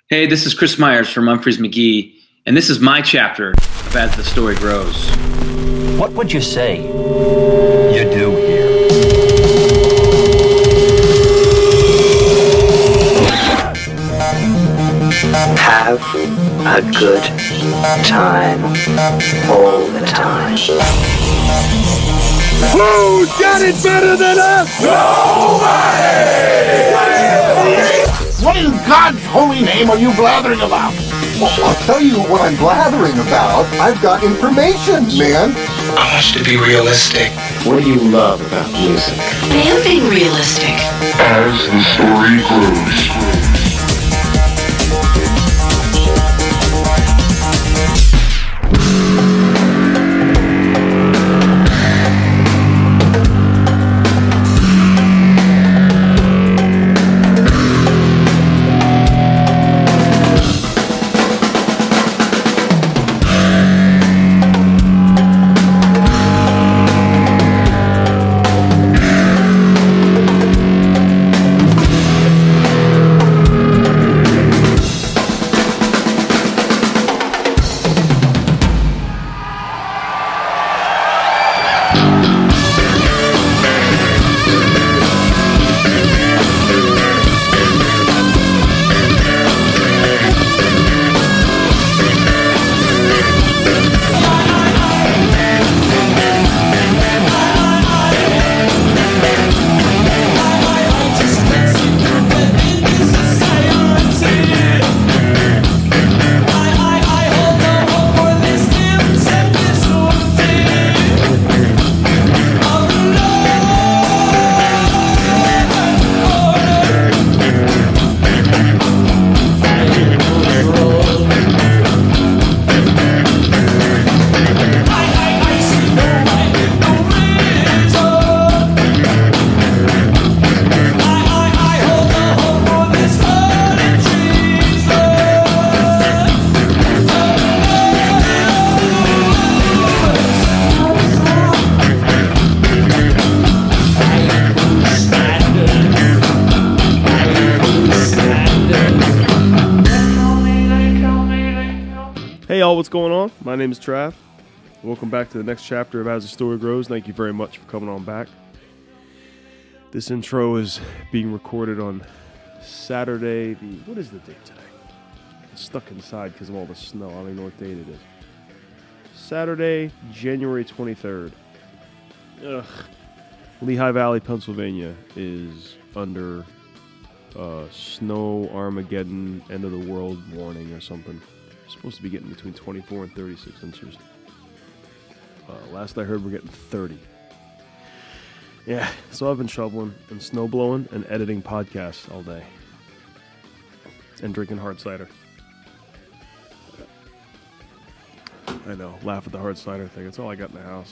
Hey, this is Chris Myers from Humphreys McGee, and this is my chapter of As the Story Grows. What would you say you do here? Have a good time all the time. Who's got it better than us? Nobody! What in God's holy name are you blathering about? Well, I'll tell you what I'm blathering about. I've got information, man. I want you to be realistic. What do you love about music? I am being realistic. As the story grows. Hey y'all, what's going on? My name is Trav. Welcome back to the next chapter of As the Story Grows. Thank you very much for coming on back. This intro is being recorded on Saturday, what is the date today? I'm stuck inside because of all the snow. I don't even know what date it is. Saturday, January 23rd. Lehigh Valley, Pennsylvania is under snow Armageddon, end of the world warning or something. Supposed to be getting between 24 and 36 inches. Last I heard, we're getting 30. Yeah, so I've been shoveling and snow blowing and editing podcasts all day. And drinking hard cider. I know, laugh at the hard cider thing. It's all I got in the house.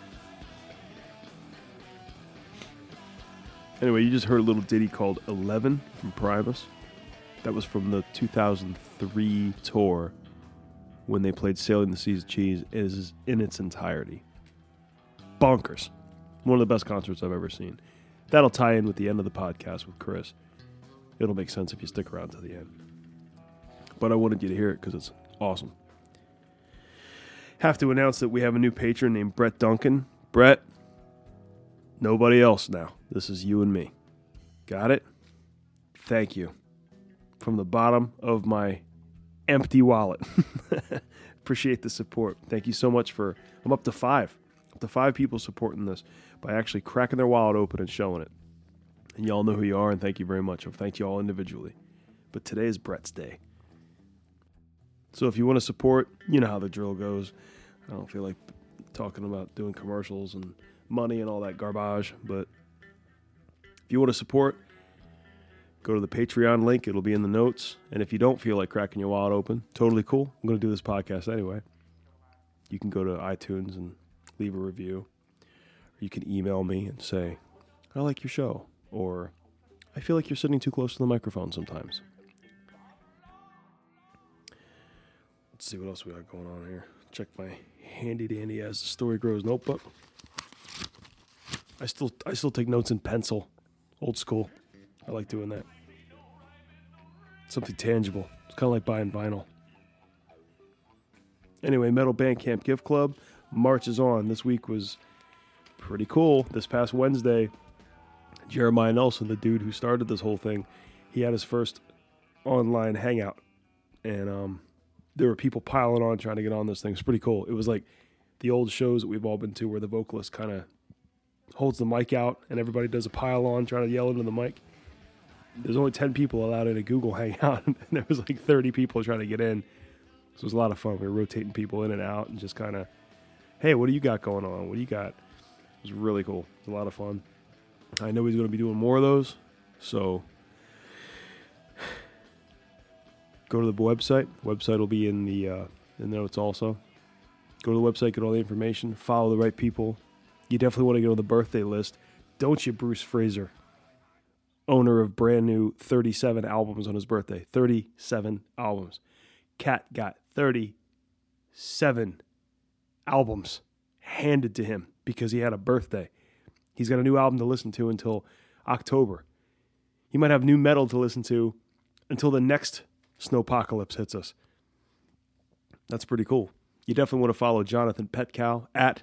Anyway, you just heard a little ditty called 11 from Primus. That was from the 2003 tour when they played Sailing the Seas of Cheese is in its entirety. Bonkers. One of the best concerts I've ever seen. That'll tie in with the end of the podcast with Chris. It'll make sense if you stick around to the end. But I wanted you to hear it because it's awesome. Have to announce that we have a new patron named Brett Duncan. Brett, nobody else now. This is you and me. Got it? Thank you. From the bottom of my empty wallet. Appreciate the support. Thank you so much I'm up to 5 people supporting this by actually cracking their wallet open and showing it. And y'all know who you are, and thank you very much. I've thanked you all individually. But today is Brett's day. So if you want to support, you know how the drill goes. I don't feel like talking about doing commercials and money and all that garbage, but if you want to support, go to the Patreon link. It'll be in the notes. And if you don't feel like cracking your wallet open, totally cool. I'm going to do this podcast anyway. You can go to iTunes and leave a review. Or you can email me and say, I like your show. Or, I feel like you're sitting too close to the microphone sometimes. Let's see what else we got going on here. Check my handy-dandy As the Story Grows notebook. I still take notes in pencil. Old school. I like doing that. Something tangible. It's kind of like buying vinyl. Anyway, Metal Bandcamp Gift Club marches on. This week was pretty cool. This past Wednesday, Jeremiah Nelson, the dude who started this whole thing, he had his first online hangout. And there were people piling on trying to get on this thing. It's pretty cool. It was like the old shows that we've all been to where the vocalist kind of holds the mic out and everybody does a pile on trying to yell into the mic. There's only 10 people allowed in a Google Hangout, and there was like 30 people trying to get in. So it was a lot of fun. We were rotating people in and out and just kind of, hey, what do you got going on? What do you got? It was really cool. It was a lot of fun. I know he's going to be doing more of those, so go to the website. The website will be in the notes also. Go to the website, get all the information, follow the right people. You definitely want to get on the birthday list. Don't you, Bruce Fraser, owner of brand new 37 albums on his birthday. 37 albums. Cat got 37 albums handed to him because he had a birthday. He's got a new album to listen to until October. He might have new metal to listen to until the next snowpocalypse hits us. That's pretty cool. You definitely want to follow Jonathan Petkau at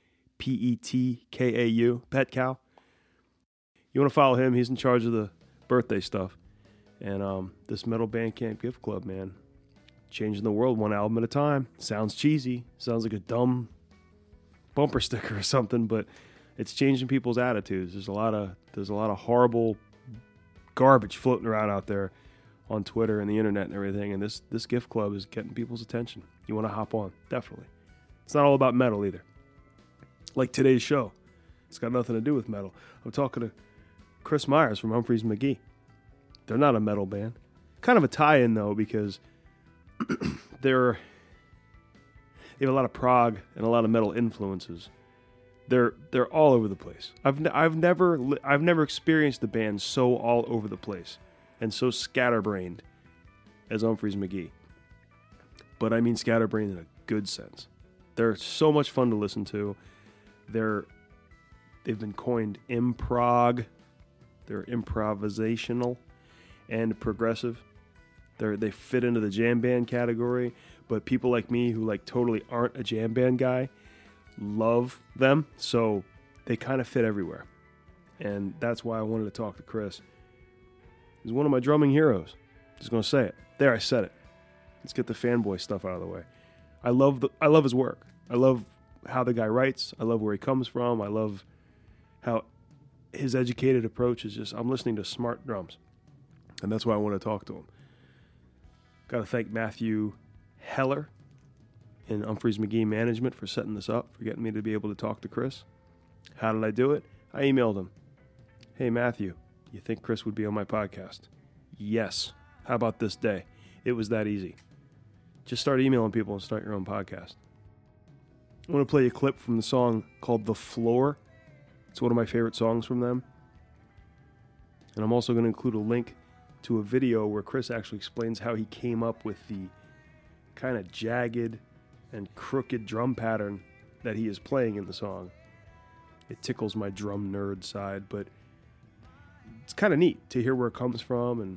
Petkau, Petkau. You want to follow him. He's in charge of the birthday stuff. And this Metal Bandcamp Gift Club, man, changing the world one album at a time. Sounds cheesy. Sounds like a dumb bumper sticker or something, but it's changing people's attitudes. There's a lot of horrible garbage floating around out there on Twitter and the internet and everything, and this gift club is getting people's attention. You want to hop on, definitely. It's not all about metal either. Like today's show, it's got nothing to do with metal. I'm talking to Chris Myers from Humphreys McGee. They're not a metal band. Kind of a tie-in though, because they have a lot of prog and a lot of metal influences. They're all over the place. I've never experienced a band so all over the place and so scatterbrained as Humphreys McGee. But I mean scatterbrained in a good sense. They're so much fun to listen to. They've been coined improg. They're improvisational and progressive. They fit into the jam band category, but people like me who like totally aren't a jam band guy love them, so they kind of fit everywhere. And that's why I wanted to talk to Chris. He's one of my drumming heroes. Just going to say it. There, I said it. Let's get the fanboy stuff out of the way. I love his work. I love how the guy writes. I love where he comes from. I love how his educated approach is just, I'm listening to smart drums. And that's why I want to talk to him. Got to thank Matthew Heller in Humphreys McGee Management for setting this up, for getting me to be able to talk to Chris. How did I do it? I emailed him. Hey, Matthew, you think Chris would be on my podcast? Yes. How about this day? It was that easy. Just start emailing people and start your own podcast. I want to play a clip from the song called The Floor. It's one of my favorite songs from them. And I'm also going to include a link to a video where Chris actually explains how he came up with the kind of jagged and crooked drum pattern that he is playing in the song. It tickles my drum nerd side, but it's kind of neat to hear where it comes from and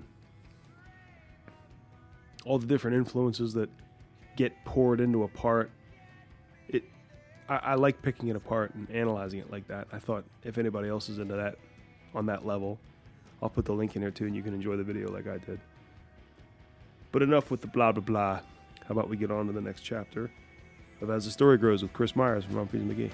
all the different influences that get poured into a part. I like picking it apart and analyzing it like that. I thought if anybody else is into that on that level, I'll put the link in here too and you can enjoy the video like I did. But enough with the blah blah blah. How about we get on to the next chapter of As the Story Grows with Chris Myers from Humphreys McGee.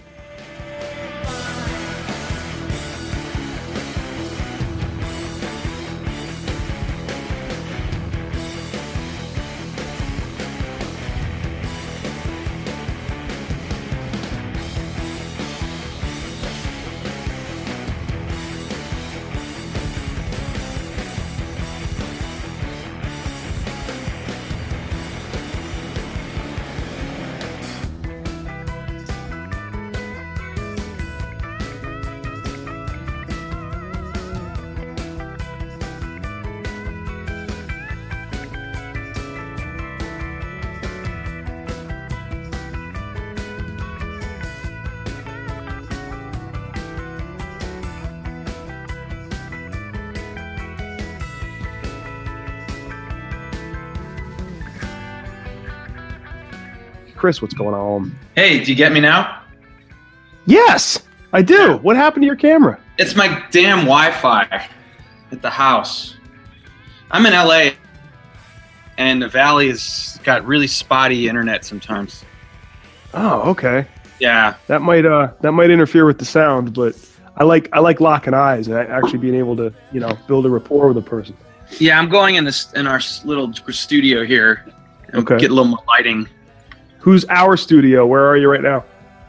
Chris, what's going on? Hey, do you get me now? Yes, I do. What happened to your camera? It's my damn Wi-Fi at the house. I'm in LA, and the Valley has got really spotty internet sometimes. Oh, okay. Yeah, that might interfere with the sound, but I like locking eyes and actually being able to build a rapport with a person. Yeah, I'm going in our little studio here. And get a little more lighting. Who's our studio? Where are you right now?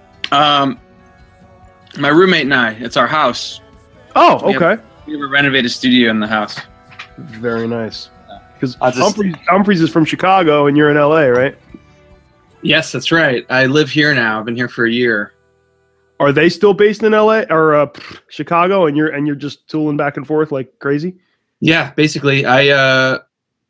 My roommate and I. It's our house. Oh, okay. We have a renovated studio in the house. Very nice. Because Humphreys is from Chicago and you're in LA, right? Yes, that's right. I live here now. I've been here for a year. Are they still based in LA or Chicago, and you're just tooling back and forth like crazy? Yeah, basically. Well,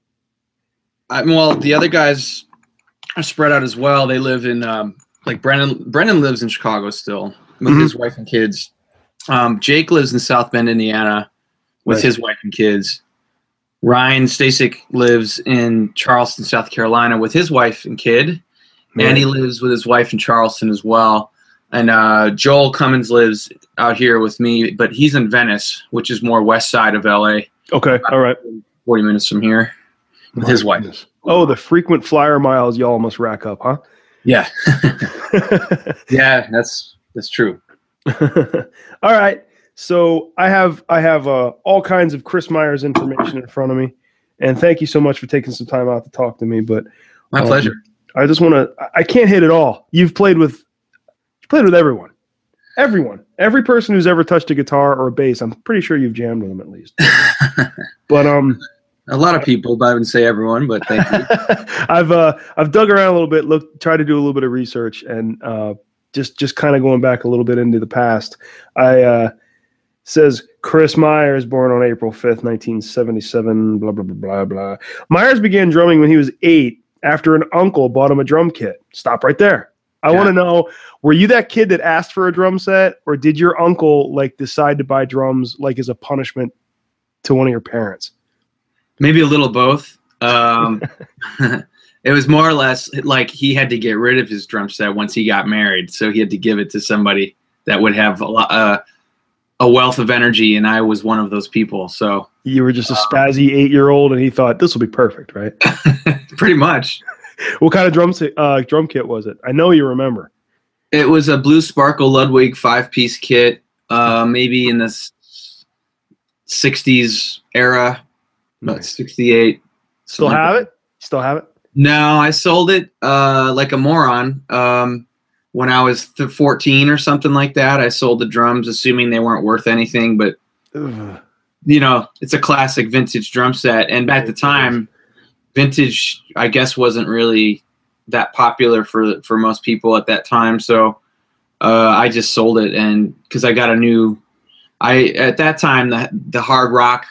the other guys are spread out as well. They live in like Brendan lives in Chicago still with his wife and kids. Jake lives in South Bend, Indiana, with his wife and kids. Ryan Stasek lives in Charleston, South Carolina, with his wife and kid. And he lives with his wife in Charleston as well. And Joel Cummins lives out here with me, but he's in Venice, which is more west side of LA. Okay, all right. 40 minutes from here with his wife. Goodness. Oh, the frequent flyer miles y'all must rack up, huh? Yeah. Yeah, that's true. All right. So I have all kinds of Chris Myers information in front of me. And thank you so much for taking some time out to talk to me. But my pleasure. I just want to. I can't hit it all. You've played with everyone. Every person who's ever touched a guitar or a bass. I'm pretty sure you've jammed with them at least. But a lot of people, but I wouldn't say everyone. But thank you. I've dug around a little bit, tried to do a little bit of research, and just kind of going back a little bit into the past. Says Chris Myers, born on April 5th, 1977. Blah blah blah blah blah. Myers began drumming when he was 8. After an uncle bought him a drum kit. Stop right there. I want to know, were you that kid that asked for a drum set, or did your uncle decide to buy drums as a punishment to one of your parents? Maybe a little both. It was more or less like he had to get rid of his drum set once he got married, so he had to give it to somebody that would have a wealth of energy, and I was one of those people. So you were just a spazzy 8-year-old, and he thought this will be perfect, right? Pretty much. What kind of drum kit was it? I know you remember. It was a Blue Sparkle Ludwig 5-piece kit, maybe in the 60s era, about 68. Still have it? Still have it? No, I sold it like a moron. When I was 14 or something like that, I sold the drums, assuming they weren't worth anything. But, it's a classic vintage drum set. And at the time, vintage, I guess, wasn't really that popular for most people at that time. So I just sold it. And because I got at that time, the hard rock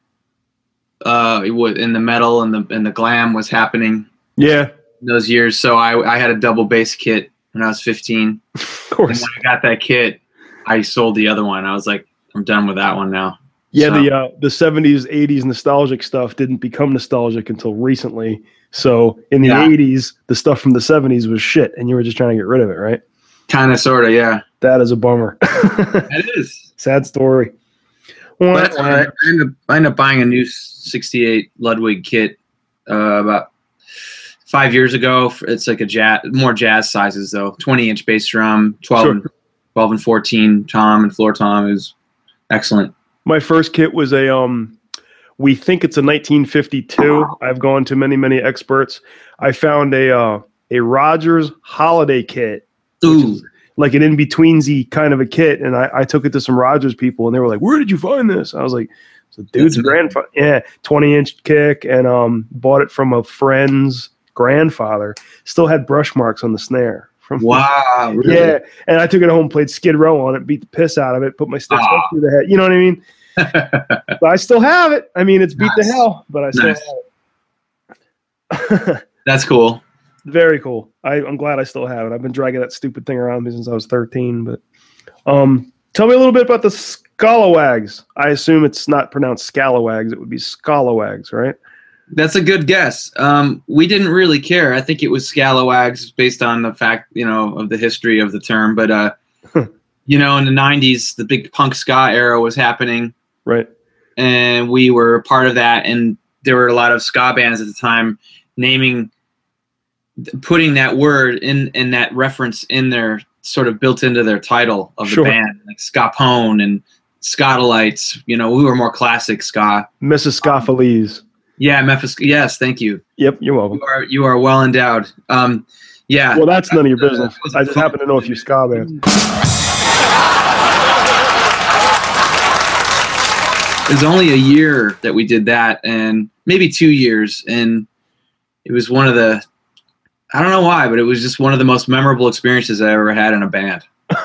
in the metal and the glam was happening. Yeah. In those years. So I had a double bass kit when I was 15. Of course. And when I got that kit, I sold the other one. I was like, I'm done with that one now. Yeah, so. The 70s, 80s nostalgic stuff didn't become nostalgic until recently. So in the 80s, the stuff from the 70s was shit, and you were just trying to get rid of it, right? Kind of, sort of, yeah. That is a bummer. That is. Sad story. But I ended up buying a new 68 Ludwig kit about 5 years ago. It's like more jazz sizes though. 20-inch bass drum, 12 and 14 tom and floor tom is excellent. My first kit was we think it's a 1952. I've gone to many experts. I found a Rogers Holiday kit, which is like an in-betweensy kind of a kit, and I took it to some Rogers people, and they were like, "Where did you find this?" I was like, "So dude's grandfather, 20-inch kick," and bought it from a friend's grandfather. Still had brush marks on the snare. Wow. Really? Yeah, and I took it home, played Skid Row on it, beat the piss out of it, put my sticks up through the head. You know what I mean? But I still have it. I mean, it's beat the hell, but I still have it. That's cool. Very cool. I'm glad I still have it. I've been dragging that stupid thing around me since I was 13. But tell me a little bit about the Scalawags. I assume it's not pronounced Scalawags. It would be Scalawags, right? That's a good guess. We didn't really care. I think it was Scalawags based on the fact, of the history of the term. But, in the 90s, the big punk ska era was happening. Right. And we were part of that. And there were a lot of ska bands at the time putting that word in that reference in their sort of built into their title of the band, like Scapone and Scotalites. We were more classic ska. Mrs. Scoffalese. Yeah, Memphis. Yes, thank you. Yep, you're welcome. You are well endowed. Yeah. Well, that's none of your business. I just happen to know a few ska bands. It was only a year that we did that, and maybe 2 years, and it was one of the, I don't know why, but it was just one of the most memorable experiences I ever had in a band.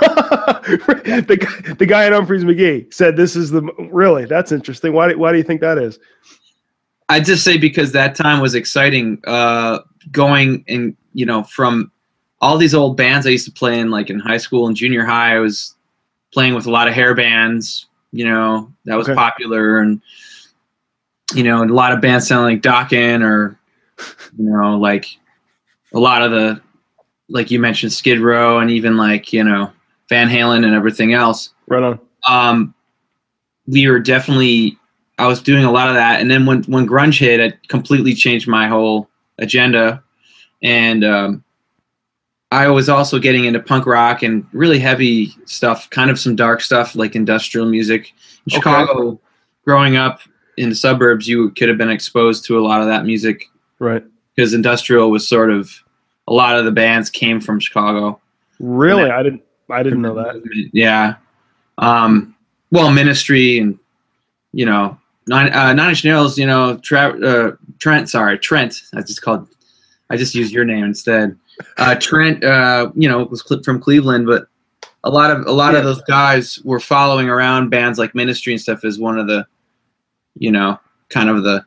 the guy at Humphreys McGee said this is really, that's interesting. Why do you think that is? I'd just say because that time was exciting, going and, from all these old bands I used to play in, like in high school and junior high. I was playing with a lot of hair bands, that was popular, and, a lot of bands sound like Dokken or, like a lot of the, like you mentioned, Skid Row, and even like, Van Halen and everything else. Right on. We were definitely, I was doing a lot of that. And then when grunge hit, it completely changed my whole agenda. And I was also getting into punk rock and really heavy stuff, kind of some dark stuff like industrial music. In Chicago, growing up in the suburbs, you could have been exposed to a lot of that music. Right. Because industrial was sort of, a lot of the bands came from Chicago. Really? I didn't know that. Yeah. Well, Ministry and, Nine Inch Nails, Trent. I just used your name instead. Trent, was from Cleveland, but a lot of those guys were following around bands like Ministry and stuff as one of the, kind of the.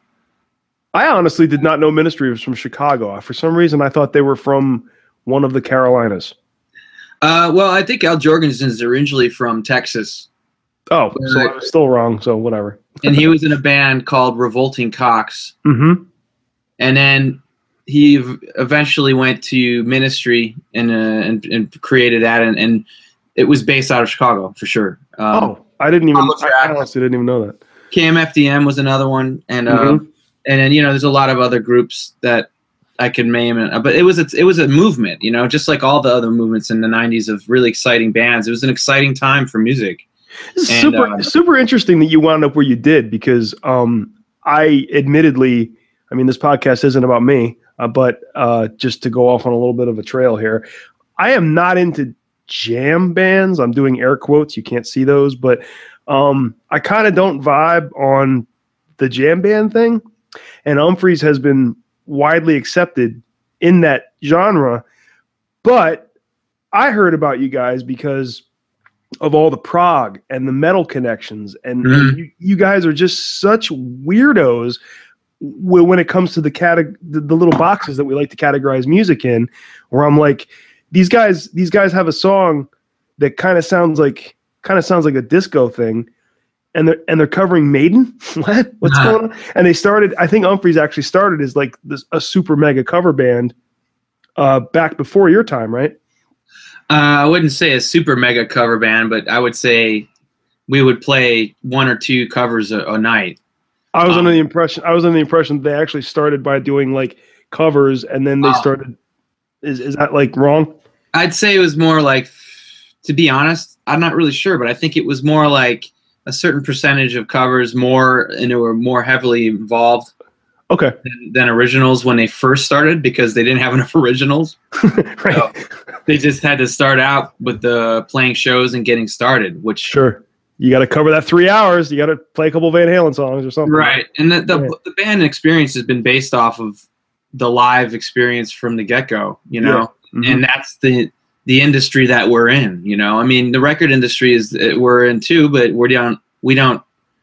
I honestly did not know Ministry was from Chicago. For some reason, I thought they were from one of the Carolinas. Well, I think Al Jorgensen is originally from Texas. Oh, so I was still wrong. So whatever. And he was in a band called Revolting Cocks. Mm-hmm. And then he eventually went to Ministry and created that, and it was based out of Chicago for sure. I honestly didn't even know that. KMFDM was another one, and and then there's a lot of other groups that I could name, but it was a movement, just like all the other movements in the 90s of really exciting bands. It was an exciting time for music. Super interesting that you wound up where you did, because I admittedly, this podcast isn't about me, but just to go off on a little bit of a trail here, I am not into jam bands. I'm doing air quotes. You can't see those, but I kind of don't vibe on the jam band thing. And Humphreys has been widely accepted in that genre. But I heard about you guys because of all the prog and the metal connections. And you guys are just such weirdos when it comes to the little boxes that we like to categorize music in, where I'm like, these guys have a song that kind of sounds like a disco thing, and they're covering Maiden. What's going on? And they started, I think Humphreys actually started as like a super mega cover band back before your time, right? I wouldn't say a super mega cover band, but I would say we would play one or two covers a night. I was under the impression they actually started by doing like covers, and then they started. Is that like wrong? I'd say it was more like, to be honest, I'm not really sure, but I think it was more like a certain percentage of covers more heavily involved. Okay. Than originals when they first started, because they didn't have enough originals. Right. So they just had to start out with the playing shows and getting started, which sure. You got to cover that 3 hours. You got to play a couple Van Halen songs or something. Right. And the band experience has been based off of the live experience from the get-go, Yeah. Mm-hmm. And that's the industry that we're in, the record industry we're in too, but we don't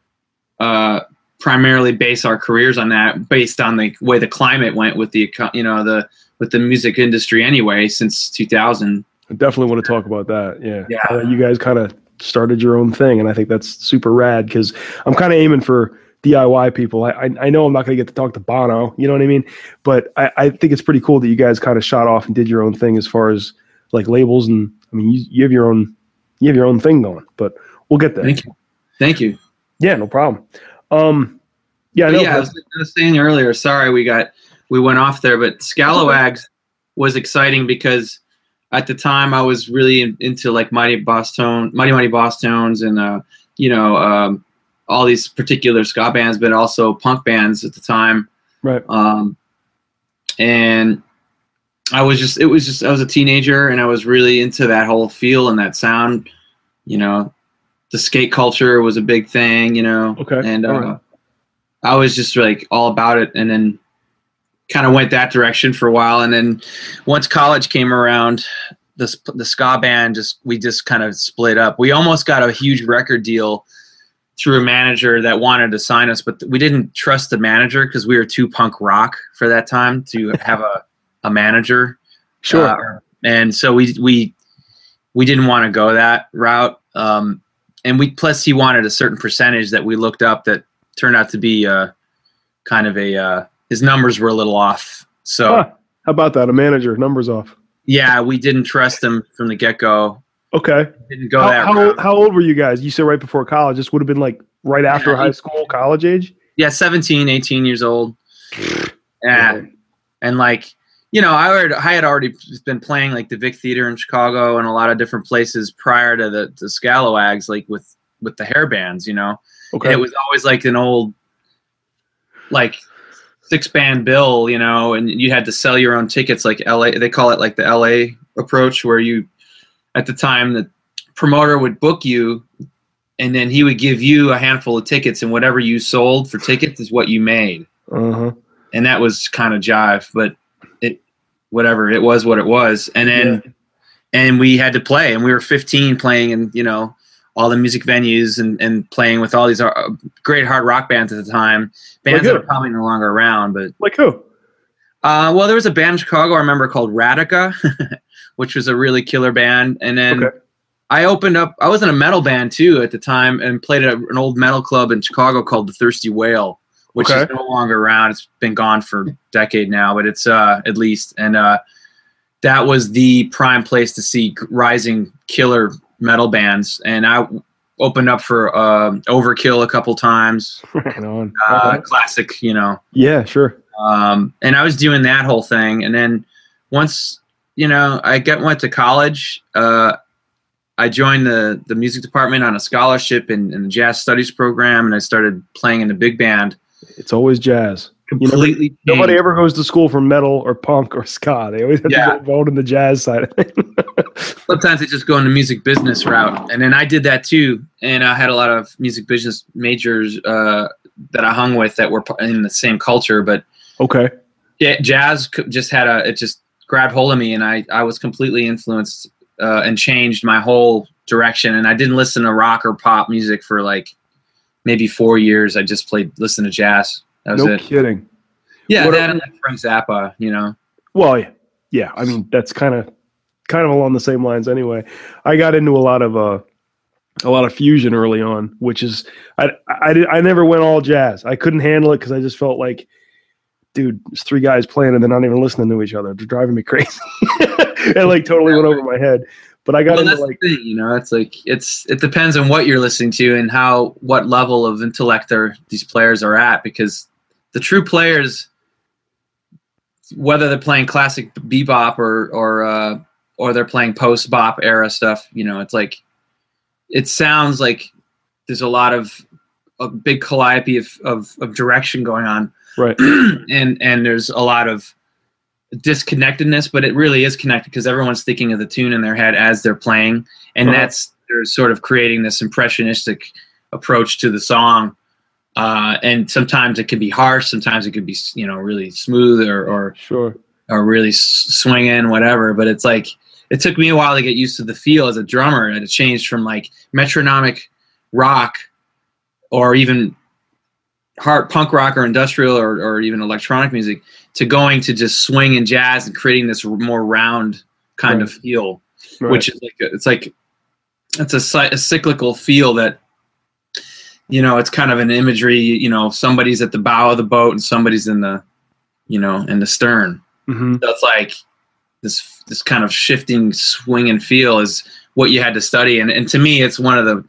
primarily base our careers on that, based on the way the climate went with with the music industry anyway since 2000. I definitely want to talk about that. Yeah. Yeah. You guys kind of started your own thing, and I think that's super rad, because I'm kind of aiming for DIY people. I know I'm not going to get to talk to Bono, you know what I mean? But I think it's pretty cool that you guys kind of shot off and did your own thing as far as like labels, and I mean you have your own thing going. But we'll get there. Thank you. Yeah, no problem. I was saying earlier. Sorry, we went off there, but Scalawags was exciting because at the time I was really into like Mighty Boss Tones, and all these particular ska bands, but also punk bands at the time. Right. And I was a teenager and I was really into that whole feel and that sound. The skate culture was a big thing, Okay. And I was just like all about it, and then kind of went that direction for a while. And then once college came around, the ska band we just kind of split up. We almost got a huge record deal through a manager that wanted to sign us, but we didn't trust the manager because we were too punk rock for that time to have a manager. Sure. And so we didn't want to go that route. And plus he wanted a certain percentage that we looked up that turned out to be kind of his numbers were a little off. So how about that? A manager, numbers off. Yeah, we didn't trust him from the get-go. Okay. Didn't go that route. How old were you guys? You said right before college. This would have been like right after high school, college age? Yeah, 17, 18 years old. Yeah. And like, I had already been playing like the Vic Theater in Chicago and a lot of different places prior to the Scalawags, like with the hair bands, Okay. And it was always like an old, like 6-band bill, and you had to sell your own tickets, like LA. They call it like the LA approach, where at the time, the promoter would book you, and then he would give you a handful of tickets, and whatever you sold for tickets is what you made. Uh-huh. And that was kind of jive, but it was what it was. And then, and we had to play, and we were 15 playing in, all the music venues and playing with all these great hard rock bands at the time. Bands that are probably no longer around, but like who? Well, there was a band in Chicago I remember called Radica, which was a really killer band. And then I opened up. I was in a metal band too at the time, and played at an old metal club in Chicago called the Thirsty Whale, which is no longer around. It's been gone for a decade now, but it's at least. And that was the prime place to see rising killer metal bands. And I opened up for Overkill a couple times. Right on. Classic, Yeah, sure. And I was doing that whole thing. And then once, I went to college, I joined the music department on a scholarship in the jazz studies program, and I started playing in the big band. It's always jazz. Completely. Nobody ever goes to school for metal or punk or ska. They always have to go involved in the jazz side of things. Sometimes they just go in the music business route. And then I did that too. And I had a lot of music business majors that I hung with that were in the same culture. But jazz just it just grabbed hold of me, and I was completely influenced and changed my whole direction. And I didn't listen to rock or pop music for like maybe 4 years. I just listened to jazz. That was no it. Kidding. Yeah, that and like Frank Zappa, Well, yeah. I mean, that's kind of along the same lines anyway. I got into a lot of fusion early on, which is I never went all jazz. I couldn't handle it because I just felt like, dude, there's 3 guys playing and they're not even listening to each other. They're driving me crazy. It like totally went over my head. But I got into that's the thing, it's like it depends on what you're listening to and what level of intellect these players are at, because the true players, whether they're playing classic bebop or they're playing post bop era stuff, it's like it sounds like there's a lot of a big calliope of direction going on, right? and there's a lot of disconnectedness, but it really is connected because everyone's thinking of the tune in their head as they're playing, and they're sort of creating this impressionistic approach to the song. And sometimes it can be harsh, sometimes it could be really smooth or really swinging, whatever. But it's like it took me a while to get used to the feel as a drummer, and it changed from like metronomic rock or even hard punk rock or industrial or even electronic music to going to just swing and jazz and creating this more round kind of feel, which is like it's a cyclical feel that it's kind of an imagery, somebody's at the bow of the boat and somebody's in the, in the stern. Mm-hmm. So it's like this kind of shifting swing and feel is what you had to study. And to me, it's one of the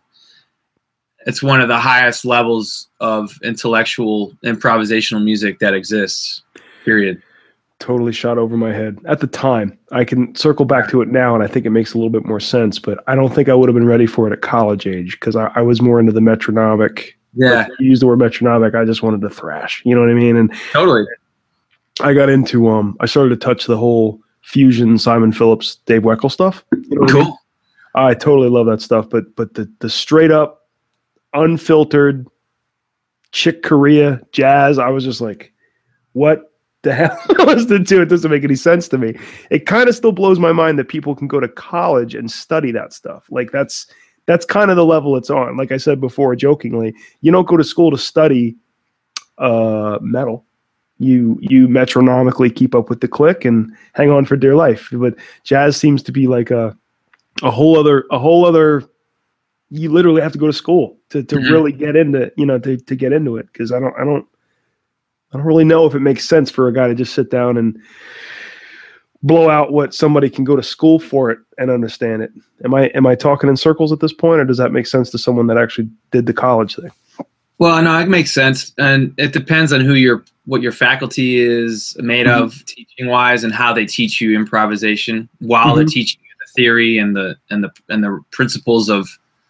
highest levels of intellectual improvisational music that exists, period. Totally shot over my head at the time. I can circle back to it now, and I think it makes a little bit more sense, but I don't think I would have been ready for it at college age because I was more into the metronomic. Yeah. You use the word metronomic, I just wanted to thrash. You know what I mean? And totally. I got into, I started to touch the whole fusion, Simon Phillips, Dave Weckl stuff. You know cool. I mean? I totally love that stuff, but the straight up, unfiltered Chick Corea jazz, I was just like, what the hell was the two? It doesn't make any sense to me. It kind of still blows my mind that people can go to college and study that stuff. Like that's kind of the level it's on. Like I said before, jokingly, you don't go to school to study metal. You metronomically keep up with the click and hang on for dear life. But jazz seems to be like a whole other. You literally have to go to school to really get into to get into it, because I don't really know if it makes sense for a guy to just sit down and blow out what somebody can go to school for it and understand it. Am I talking in circles at this point, or does that make sense to someone that actually did the college thing? Well, no, it makes sense, and it depends on what your faculty is made of, teaching wise, and how they teach you improvisation while they're teaching you the theory and the principles of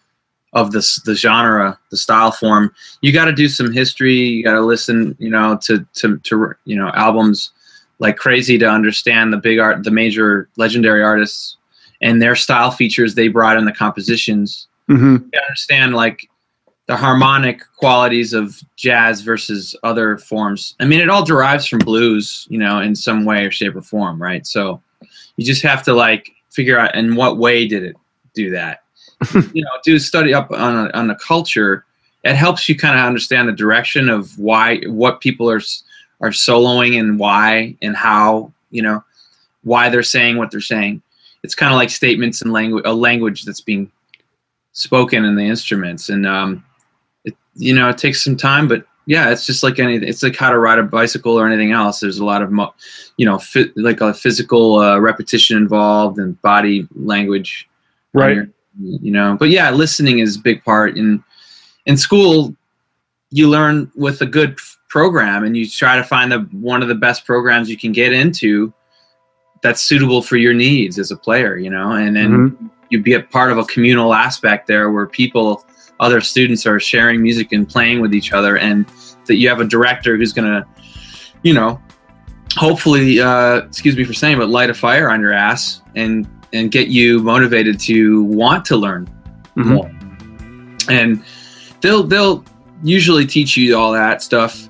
the genre, the style form. You got to do some history. You got to listen, to albums like crazy to understand the major legendary artists and their style features they brought in the compositions. Mm-hmm. You got to understand like the harmonic qualities of jazz versus other forms. I mean, it all derives from blues, in some way or shape or form, right? So you just have to like figure out in what way did it do that. Do study up on the culture. It helps you kind of understand the direction of what people are soloing and why and how, why they're saying what they're saying. It's kind of like statements in a language that's being spoken in the instruments. And, it takes some time, but yeah, it's just like anything. It's like how to ride a bicycle or anything else. There's a lot of, like a physical repetition involved and body language. Right. But yeah, listening is a big part. In school, you learn with a good program, and you try to find one of the best programs you can get into that's suitable for your needs as a player, and then you be a part of a communal aspect there where other students are sharing music and playing with each other, and that you have a director who's going to, hopefully, excuse me for saying, but light a fire on your ass and get you motivated to want to learn more. And they'll usually teach you all that stuff.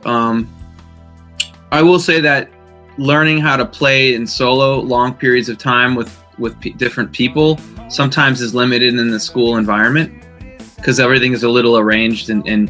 I will say that learning how to play in solo long periods of time with different people sometimes is limited in the school environment because everything is a little arranged and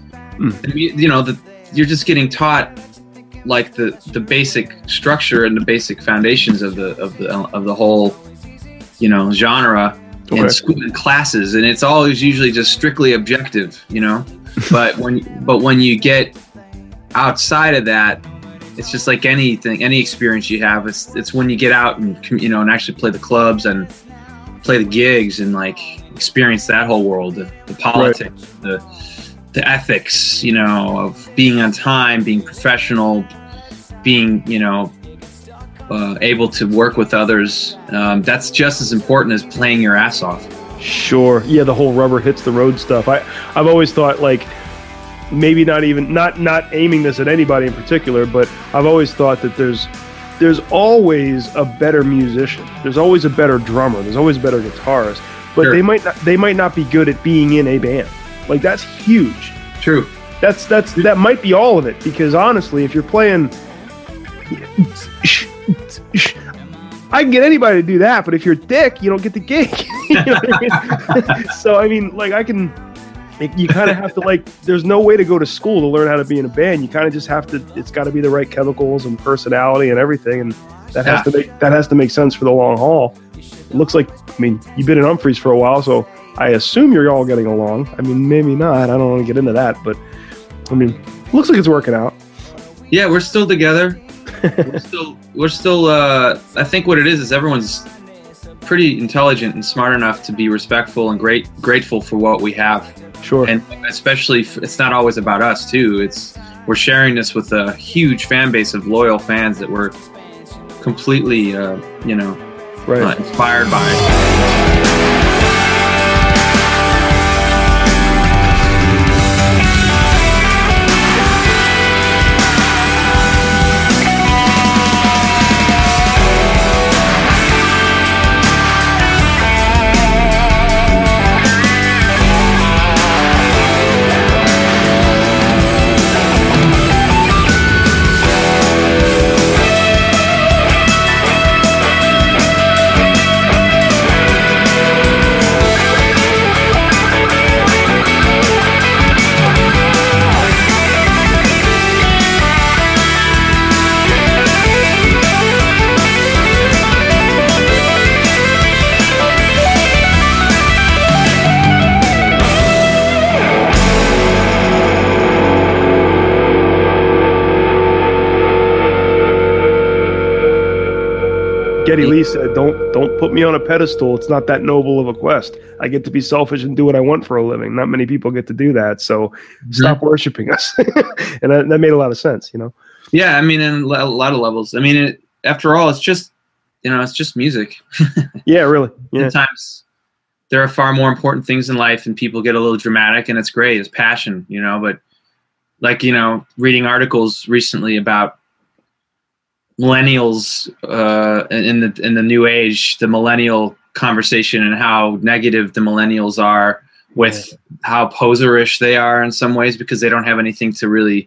you're just getting taught like the basic structure and the basic foundations of the whole genre in school and classes, and it's always usually just strictly objective, but when you get outside of that, it's just like any experience you have. It's when you get out and and actually play the clubs and play the gigs and like experience that whole world, the politics, the ethics, of being on time, being professional, being able to work with others. That's just as important as playing your ass off. Sure. Yeah, the whole rubber hits the road stuff. I've always thought, like, maybe not aiming this at anybody in particular, but I've always thought that there's always a better musician. There's always a better drummer. There's always a better guitarist. But sure, they might not be good at being in a band. Like, that's huge. True. That might be all of it, because honestly, if you're playing, I can get anybody to do that, but if you're a dick, you don't get the gig. You know what I mean? So I mean, like, you kind of have to, like, there's no way to go to school to learn how to be in a band. You kind of just have to. It's got to be the right chemicals and personality and everything, and that has to make sense for the long haul. It looks like, I mean, you've been in Humphreys for a while, so I assume you're all getting along. I mean, maybe not. I don't want to get into that, but I mean, looks like it's working out. Yeah, we're still together. we're still. I think what it is everyone's pretty intelligent and smart enough to be respectful and grateful for what we have. Sure. And especially, it's not always about us too. We're sharing this with a huge fan base of loyal fans that we're completely, inspired by. Geddy Lee said, don't put me on a pedestal. It's not that noble of a quest. I get to be selfish and do what I want for a living. Not many people get to do that. So stop worshiping us. And that made a lot of sense, you know? Yeah, I mean, in a lot of levels. I mean, after all, it's just, it's just music. Yeah, really. Yeah. Sometimes there are far more important things in life and people get a little dramatic, and it's great. It's passion, but like, reading articles recently about millennials in the new age, the millennial conversation, and how negative the millennials are with how poserish they are in some ways, because they don't have anything to really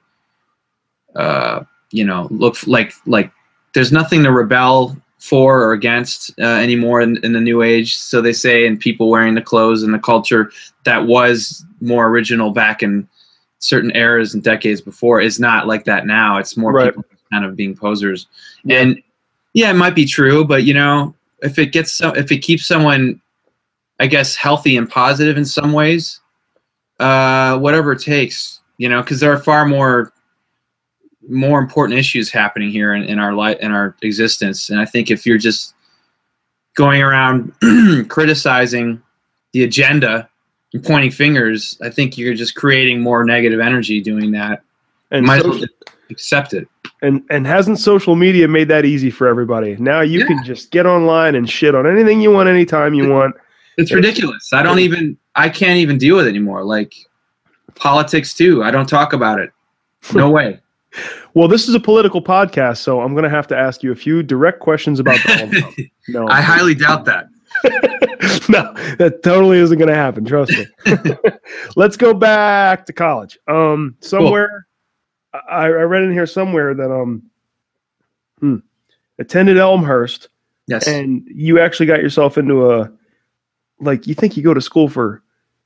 look like there's nothing to rebel for or against anymore in the new age, so they say, and people wearing the clothes and the culture that was more original back in certain eras and decades before is not like that now. It's more people kind of being posers. And yeah, it might be true, but if it keeps someone, I guess, healthy and positive in some ways, whatever it takes, because there are far more important issues happening here in our life, in our existence. And I think if you're just going around criticizing the agenda and pointing fingers, I think you're just creating more negative energy doing that. And might as well accept it. And hasn't social media made that easy for everybody? Now you can just get online and shit on anything you want, anytime you want. It's ridiculous. I can't even deal with it anymore. Like politics too. I don't talk about it. No way. Well, this is a political podcast, so I'm going to have to ask you a few direct questions about Donald Trump. No, I highly doubt that. No, that totally isn't going to happen. Trust me. Let's go back to college. Somewhere. Cool. I read in here somewhere that attended Elmhurst. Yes. And you actually got yourself into you go to school for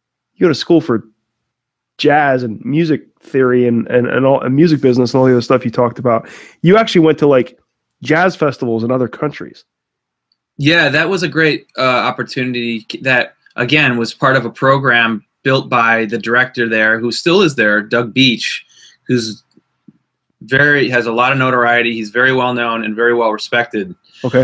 jazz and music theory and all and music business and all the other stuff you talked about. You actually went to jazz festivals in other countries. Yeah, that was a great opportunity that, again, was part of a program built by the director there, who still is there, Doug Beach, who's has a lot of notoriety. He's very well known and very well respected. Okay.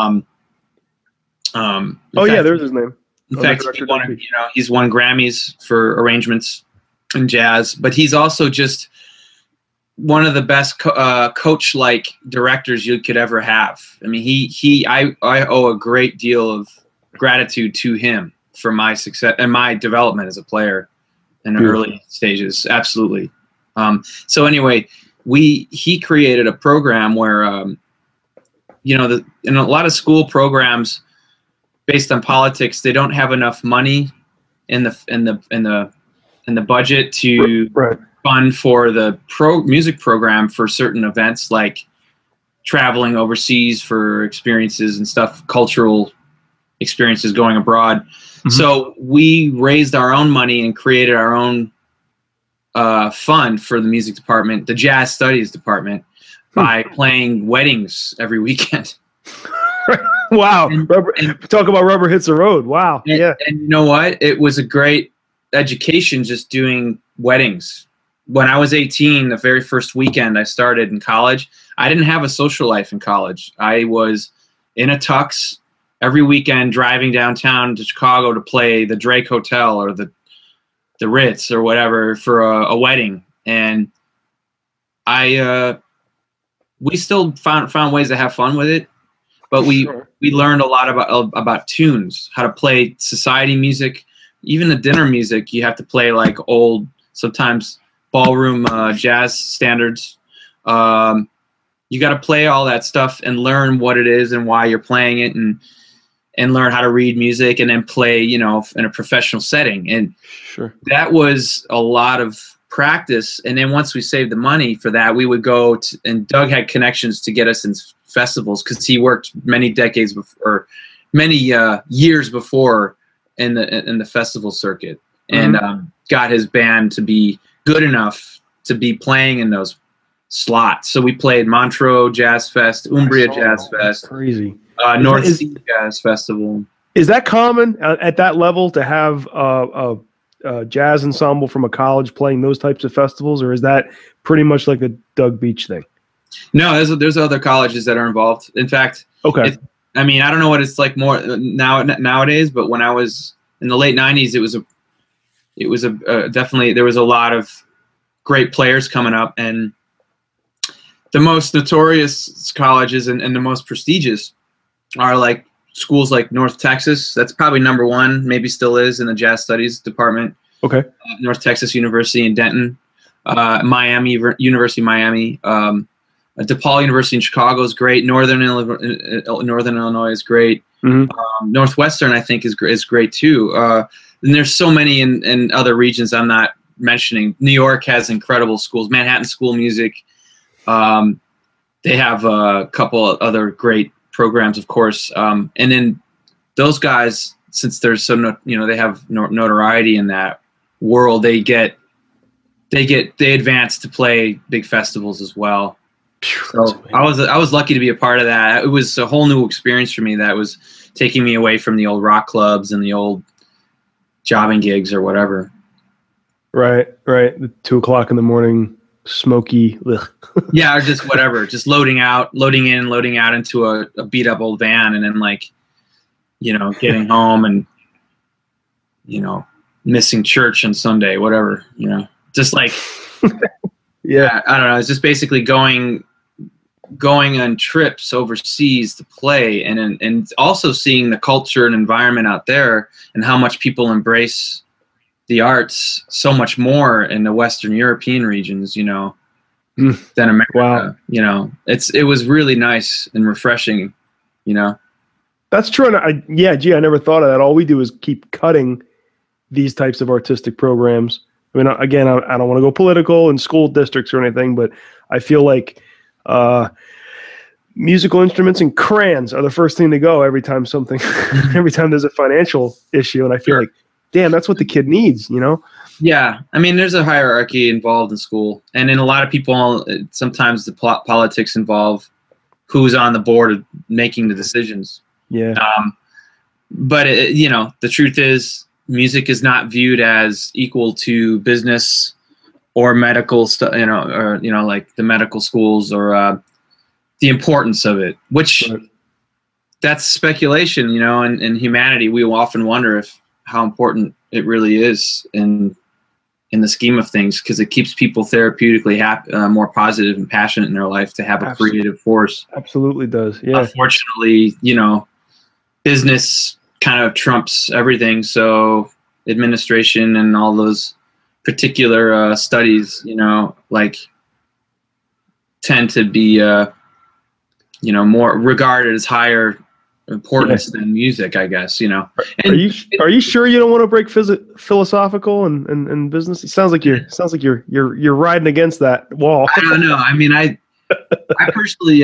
There's his name. In fact, he's won Grammys for arrangements in jazz, but he's also just one of the best coach-like directors you could ever have. I mean, I owe a great deal of gratitude to him for my success and my development as a player in the early stages. Absolutely. So anyway, he created a program where, in a lot of school programs based on politics, they don't have enough money in the budget to fund for the music program for certain events, like traveling overseas for experiences and stuff, cultural experiences going abroad. Mm-hmm. So we raised our own money and created our own fund for the music department, the jazz studies department, by playing weddings every weekend. Wow. Talk about rubber hits the road. Wow. And, yeah. And you know what? It was a great education just doing weddings. When I was 18, the very first weekend I started in college, I didn't have a social life in college. I was in a tux every weekend driving downtown to Chicago to play the Drake Hotel or the Ritz or whatever for a wedding. And we still found ways to have fun with it, but we learned a lot about tunes, how to play society music, even the dinner music. You have to play like old, sometimes ballroom jazz standards. You got to play all that stuff and learn what it is and why you're playing it, and learn how to read music and then play, in a professional setting. And that was a lot of practice. And then once we saved the money for that, we would go and Doug had connections to get us in festivals because he worked many decades before, or many years before in the festival circuit, and got his band to be good enough to be playing in those slots. So we played Montreux Jazz Fest, Umbria Jazz Fest, crazy, North Sea Jazz Festival. Is that common at that level to have a jazz ensemble from a college playing those types of festivals, or is that pretty much like a Doug Beach thing? No, there's other colleges that are involved. In fact, okay. I don't know what it's like more nowadays, but when I was in the late 90s, it was definitely, there was a lot of great players coming up, and the most notorious colleges and the most prestigious are like schools like North Texas. That's probably number one, maybe still is, in the jazz studies department. Okay. North Texas University in Denton, University of Miami, DePaul University in Chicago is great. Northern Illinois is great. Mm-hmm. Northwestern, I think, is great too. And there's so many in other regions I'm not mentioning. New York has incredible schools. Manhattan School of Music. They have a couple of other great programs, of course. And then those guys, since they're so they have notoriety in that world, they advance to play big festivals as well. So I was lucky to be a part of that. It was a whole new experience for me that was taking me away from the old rock clubs and the old jobbing gigs or whatever. Right. The 2 o'clock in the morning, smoky. Yeah, or just whatever. Just loading in, loading out into a beat up old van, and then getting home and missing church on Sunday, whatever. Just like yeah, I don't know. It's just basically going on trips overseas to play, and also seeing the culture and environment out there, and how much people embrace the arts so much more in the Western European regions, than America. Wow. It was really nice and refreshing, That's true. And I never thought of that. All we do is keep cutting these types of artistic programs. I mean, again, I don't want to go political in school districts or anything, but I feel like musical instruments and crayons are the first thing to go every time there's a financial issue. And I feel like, damn, that's what the kid needs, Yeah. I mean, there's a hierarchy involved in school. And in a lot of people, sometimes the politics involve who's on the board of making the decisions. Yeah. But, the truth is, music is not viewed as equal to business or medical stuff, like the medical schools or the importance of it, which that's speculation, in humanity. We often wonder how important it really is in the scheme of things, because it keeps people therapeutically more positive and passionate in their life to have a creative force. Absolutely does. Yeah. Unfortunately, business kind of trumps everything. So administration and all those particular studies, tend to be, more regarded as higher importance than music, I guess, And are you sure you don't want to break philosophical and business? It sounds like you're riding against that wall. I don't know. I mean, I personally,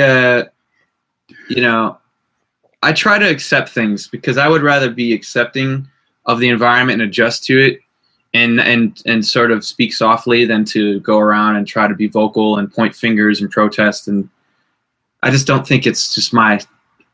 I try to accept things because I would rather be accepting of the environment and adjust to it and sort of speak softly than to go around and try to be vocal and point fingers and protest. And I just don't think it's just my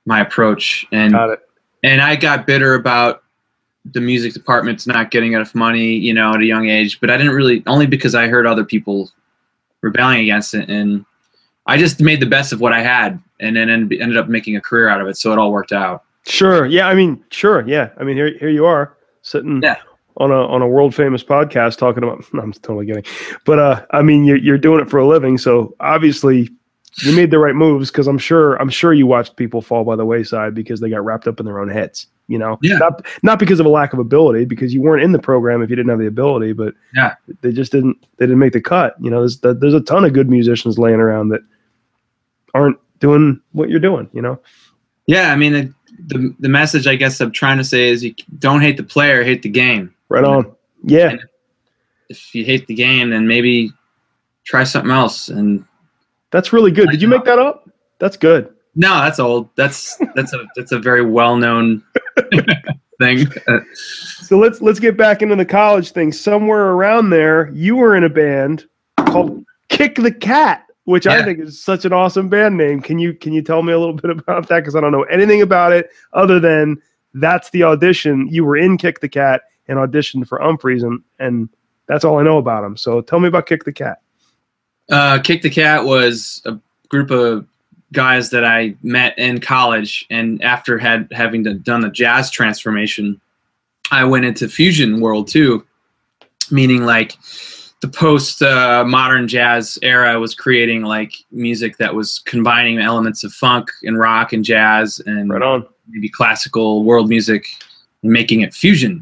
my approach. And Got it. And I got bitter about the music department's not getting enough money, at a young age. But I didn't really, only because I heard other people rebelling against it. And I just made the best of what I had, and then ended up making a career out of it. So it all worked out. Sure. Yeah. Sure. Yeah. Here you are sitting on a world famous podcast talking about, no, I'm totally kidding. But, you're doing it for a living. So obviously you made the right moves, because I'm sure you watched people fall by the wayside because they got wrapped up in their own heads, Yeah. Not because of a lack of ability, because you weren't in the program if you didn't have the ability, but they didn't make the cut. There's a ton of good musicians laying around that aren't doing what you're doing, Yeah. The message I guess I'm trying to say is you don't hate the player, hate the game. Right on. Yeah. And if you hate the game, then maybe try something else. And that's really good. Did you make that up? That's good. No, that's old. That's a very well-known thing. So let's get back into the college thing. Somewhere around there, you were in a band called Kick the Cat, which I think is such an awesome band name. Can you tell me a little bit about that? Because I don't know anything about it other than that's the audition. You were in Kick the Cat and auditioned for Humphreys, and that's all I know about them. So tell me about Kick the Cat. Kick the Cat was a group of guys that I met in college, and after having done a jazz transformation, I went into fusion world too, meaning like the post modern jazz era was creating like music that was combining elements of funk and rock and jazz and maybe classical world music and making it fusion.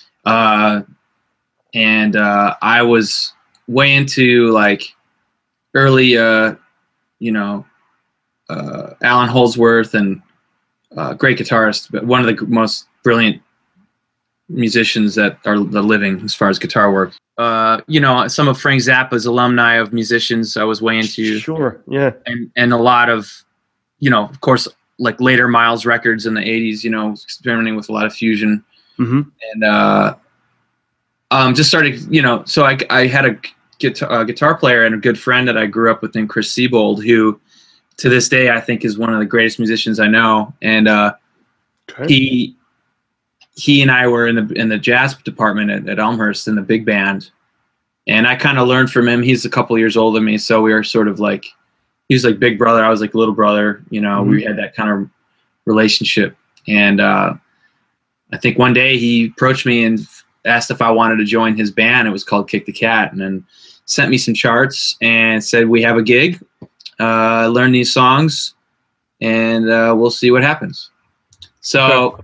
And I was way into like early, Alan Holdsworth, and great guitarist, but one of the most brilliant musicians that are living as far as guitar work. Some of Frank Zappa's alumni of musicians I was way into. Sure, yeah. And a lot of, of course, like later Miles records in the 80s, experimenting with a lot of fusion. Mm-hmm. And just started, so I had a guitar player and a good friend that I grew up with named Chris Siebold, who to this day I think is one of the greatest musicians I know. And he and I were in the jazz department at Elmhurst in the big band, and I kind of learned from him. He's a couple years older than me, so we were sort of like, he was like big brother, I was like little brother. Mm-hmm. We had that kind of relationship. And I think one day he approached me and asked if I wanted to join his band. It was called Kick the Cat, and then sent me some charts and said, "We have a gig. Learn these songs, and we'll see what happens." So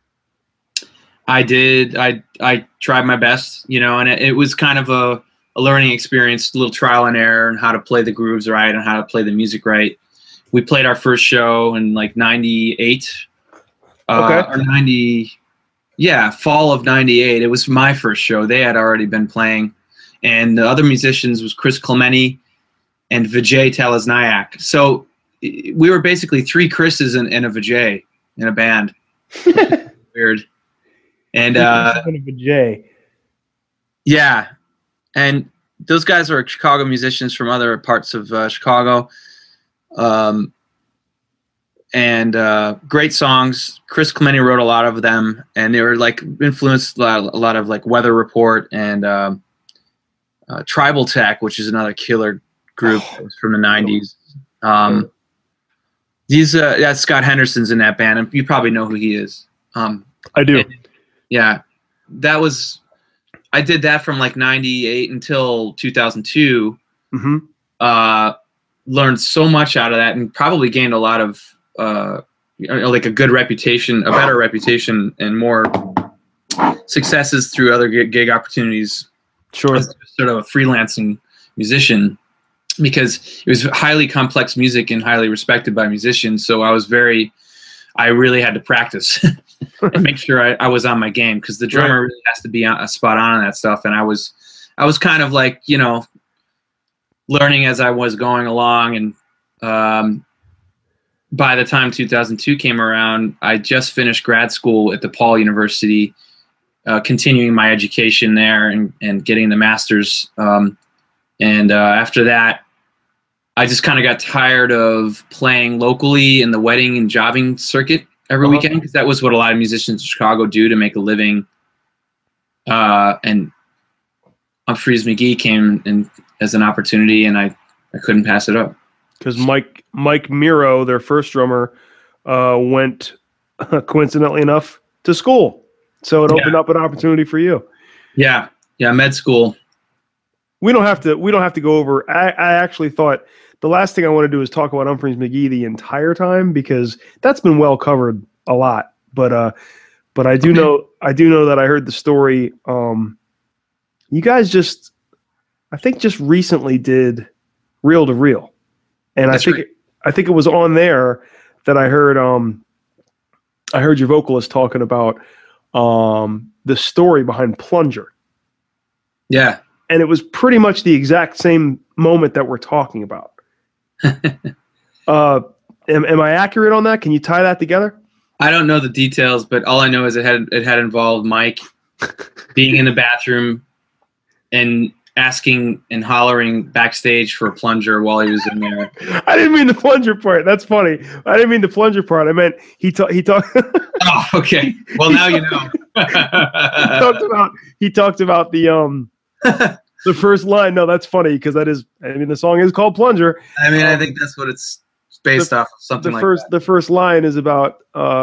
I did. I tried my best, and it was kind of a learning experience, a little trial and error, and how to play the grooves right and how to play the music right. We played our first show in like 98, or 90. Yeah, fall of 98. It was my first show. They had already been playing. And the other musicians was Chris Clementi and Vijay Telesnayak. So we were basically three Chris's and a Vijay in a band. Weird. And Vijay. Yeah. And those guys are Chicago musicians from other parts of Chicago. And great songs. Chris Clementi wrote a lot of them, and they were like influenced a lot of like Weather Report and Tribal Tech, which is another killer group from the 90s. That's Scott Henderson's in that band, and you probably know who he is. I do. I did that from like 98 until 2002. Mm-hmm. Learned so much out of that, and probably gained a lot of like a good reputation, a better reputation, and more successes through other gig opportunities. Sure. As sort of a freelancing musician, because it was highly complex music and highly respected by musicians. So I really had to practice and make sure I was on my game, because the drummer really has to be spot on that stuff. And I was kind of like, learning as I was going along. And by the time 2002 came around, I just finished grad school at DePaul University, continuing my education there and getting the master's. And after that, I just kind of got tired of playing locally in the wedding and jobbing circuit every weekend, because that was what a lot of musicians in Chicago do to make a living. And Umphrey's McGee came in as an opportunity, and I couldn't pass it up. Because Mike Miro, their first drummer, went coincidentally enough to school, so it opened up an opportunity for you. Yeah, med school. We don't have to go over. I actually thought the last thing I want to do is talk about Umphrey's McGee the entire time, because that's been well covered a lot. But I do know that I heard the story. You guys just recently did Reel to Reel, and that's right. I think it was on there that I heard your vocalist talking about the story behind Plunger. Yeah. And it was pretty much the exact same moment that we're talking about. Am I accurate on that? Can you tie that together? I don't know the details, but all I know is it had involved Mike being in the bathroom and asking and hollering backstage for a plunger while he was in there. I didn't mean the plunger part. That's funny. I didn't mean the plunger part. I meant he talked. Oh, okay. Well, now you know. He talked about the first line. No, that's funny, because the song is called Plunger. I mean, I think that's what it's based off of, something like that. The first line is about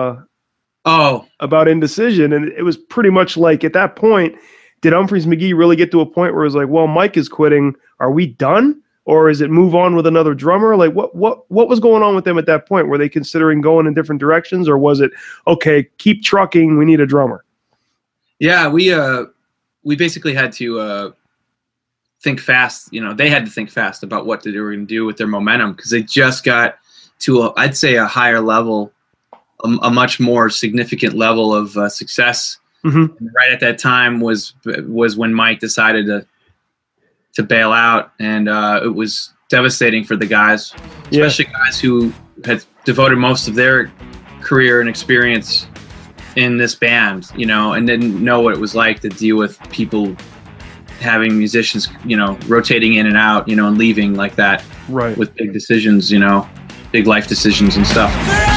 indecision, and it was pretty much like, at that point, did Umphrey's McGee really get to a point where it was like, well, Mike is quitting, are we done? Or is it move on with another drummer? Like, what was going on with them at that point? Were they considering going in different directions, or was it, okay, keep trucking, we need a drummer? Yeah, we basically had to think fast. They had to think fast about what they were going to do with their momentum, because they just got to I'd say a higher level, a much more significant level of success. Mm-hmm. And right at that time was when Mike decided to bail out, and it was devastating for the guys, especially guys who had devoted most of their career and experience in this band, and didn't know what it was like to deal with people having musicians, rotating in and out, and leaving like that, right? With big decisions, big life decisions and stuff.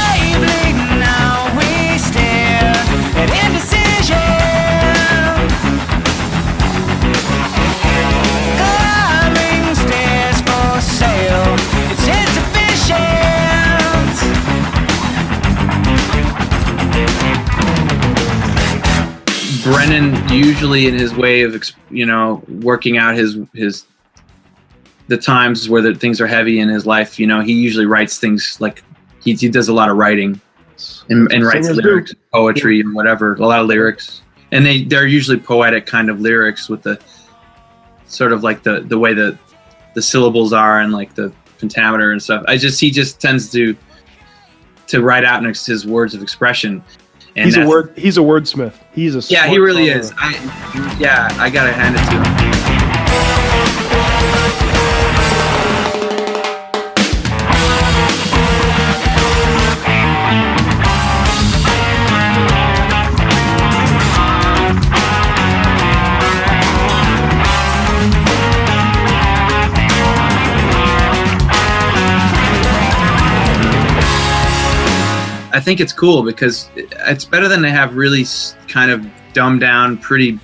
Brennan, usually in his way of, working out the times where things are heavy in his life, he usually writes things, like he does a lot of writing and writes lyrics, poetry and whatever, a lot of lyrics. And they're usually poetic kind of lyrics with the sort of like the way the syllables are and like the pentameter and stuff. He just tends to write out his words of expression. And he's a wordsmith. He really is. I gotta hand it to him. I think it's cool because it's better than to have really kind of dumbed down, pretty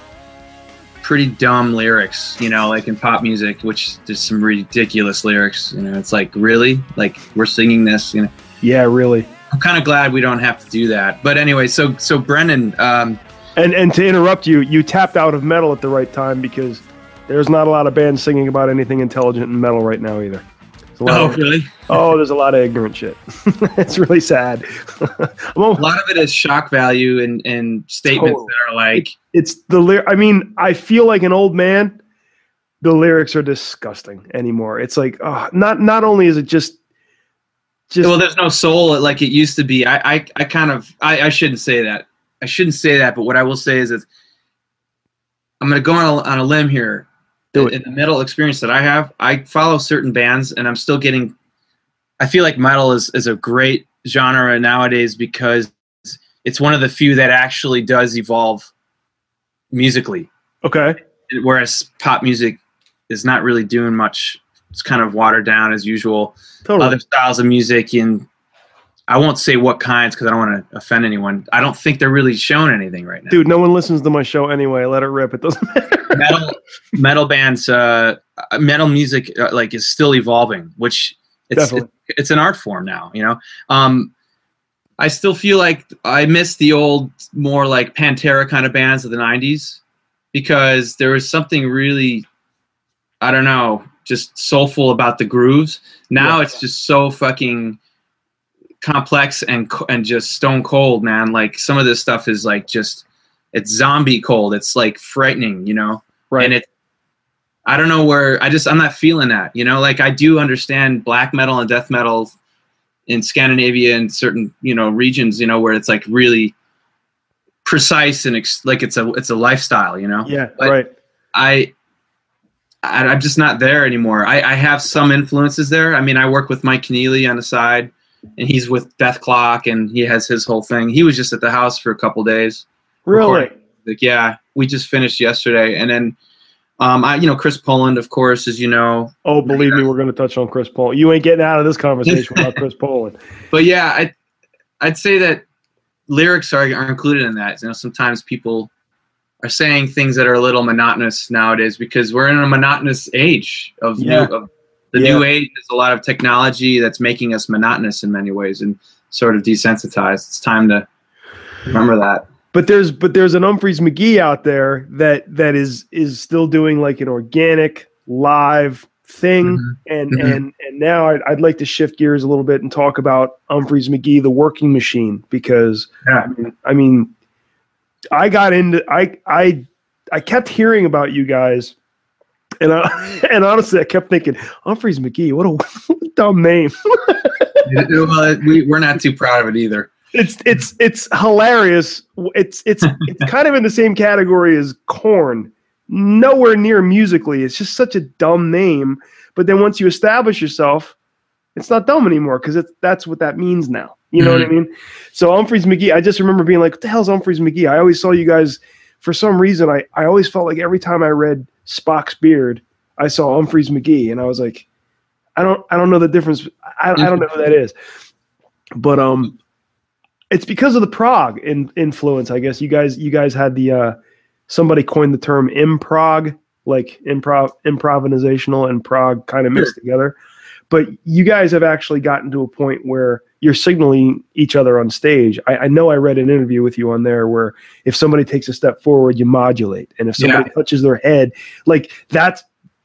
dumb lyrics, like in pop music, which there's some ridiculous lyrics. It's like, really? Like, we're singing this, Yeah, really. I'm kind of glad we don't have to do that. But anyway, so Brennan. And to interrupt you tapped out of metal at the right time, because there's not a lot of bands singing about anything intelligent in metal right now either. Really? Oh, there's a lot of ignorant shit. It's really sad. A lot of it is shock value and statements that are like... I feel like an old man. The lyrics are disgusting anymore. It's like, not only is it just... Well, there's no soul like it used to be. I shouldn't say that. I shouldn't say that, but what I will say is that I'm going to go on a limb here. In the metal experience that I have, I follow certain bands, and I'm still getting... I feel like metal is a great genre nowadays because it's one of the few that actually does evolve musically. Okay. Whereas pop music is not really doing much it's kind of watered down as usual. Totally. Other styles of music, and I won't say what kinds because I don't want to offend anyone. I don't think they're really showing anything right now. Dude, no one listens to my show anyway. Let it rip. It doesn't matter. Metal bands, metal music like is still evolving, which it's an art form now. You know, I still feel like I miss the old, more like Pantera kind of bands of the '90s because there was something really, I don't know, just soulful about the grooves. Now it's just so fucking complex and just stone cold, man. Like some of this stuff is like just it's zombie cold. It's like frightening, you know. Right. And I don't know where I'm not feeling that, you know. Like I do understand black metal and death metal in Scandinavia and certain, you know, regions, you know, where it's like really precise and like it's a lifestyle, you know. Yeah. But right. I'm just not there anymore. I have some influences there. I mean, I work with Mike Keneally on the side, and he's with Death Clock, and he has his whole thing. He was just at the house for a couple days. Really? Like, yeah, we just finished yesterday, and then, Chris Poland, of course, as you know. Oh, believe me, we're going to touch on Chris Poland. You ain't getting out of this conversation without Chris Poland. But yeah, I'd say that lyrics are included in that. You know, sometimes people are saying things that are a little monotonous nowadays because we're in a monotonous age of new age. There's a lot of technology that's making us monotonous in many ways and sort of desensitized. It's time to remember that. But there's an Umphrey's McGee out there that is still doing like an organic live thing, and now I'd like to shift gears a little bit and talk about Umphrey's McGee, the Working Machine, because I mean I got into I kept hearing about you guys, and honestly I kept thinking Umphrey's McGee, what a dumb name. Well, we're not too proud of it either. It's hilarious. It's kind of in the same category as Korn. Nowhere near musically. It's just such a dumb name. But then once you establish yourself, it's not dumb anymore because that's what that means now. You know what I mean? So Umphrey's McGee, I just remember being like, what the hell's Umphrey's McGee? I always saw you guys, for some reason, I always felt like every time I read Spock's Beard, I saw Umphrey's McGee. And I was like, I don't know the difference. I don't know who that is. But it's because of the prog influence, I guess. You guys had the somebody coined the term improg, like improvisational and prog kind of mixed together. But you guys have actually gotten to a point where you're signaling each other on stage. I know I read an interview with you on there where if somebody takes a step forward, you modulate, and if somebody touches their head, like that's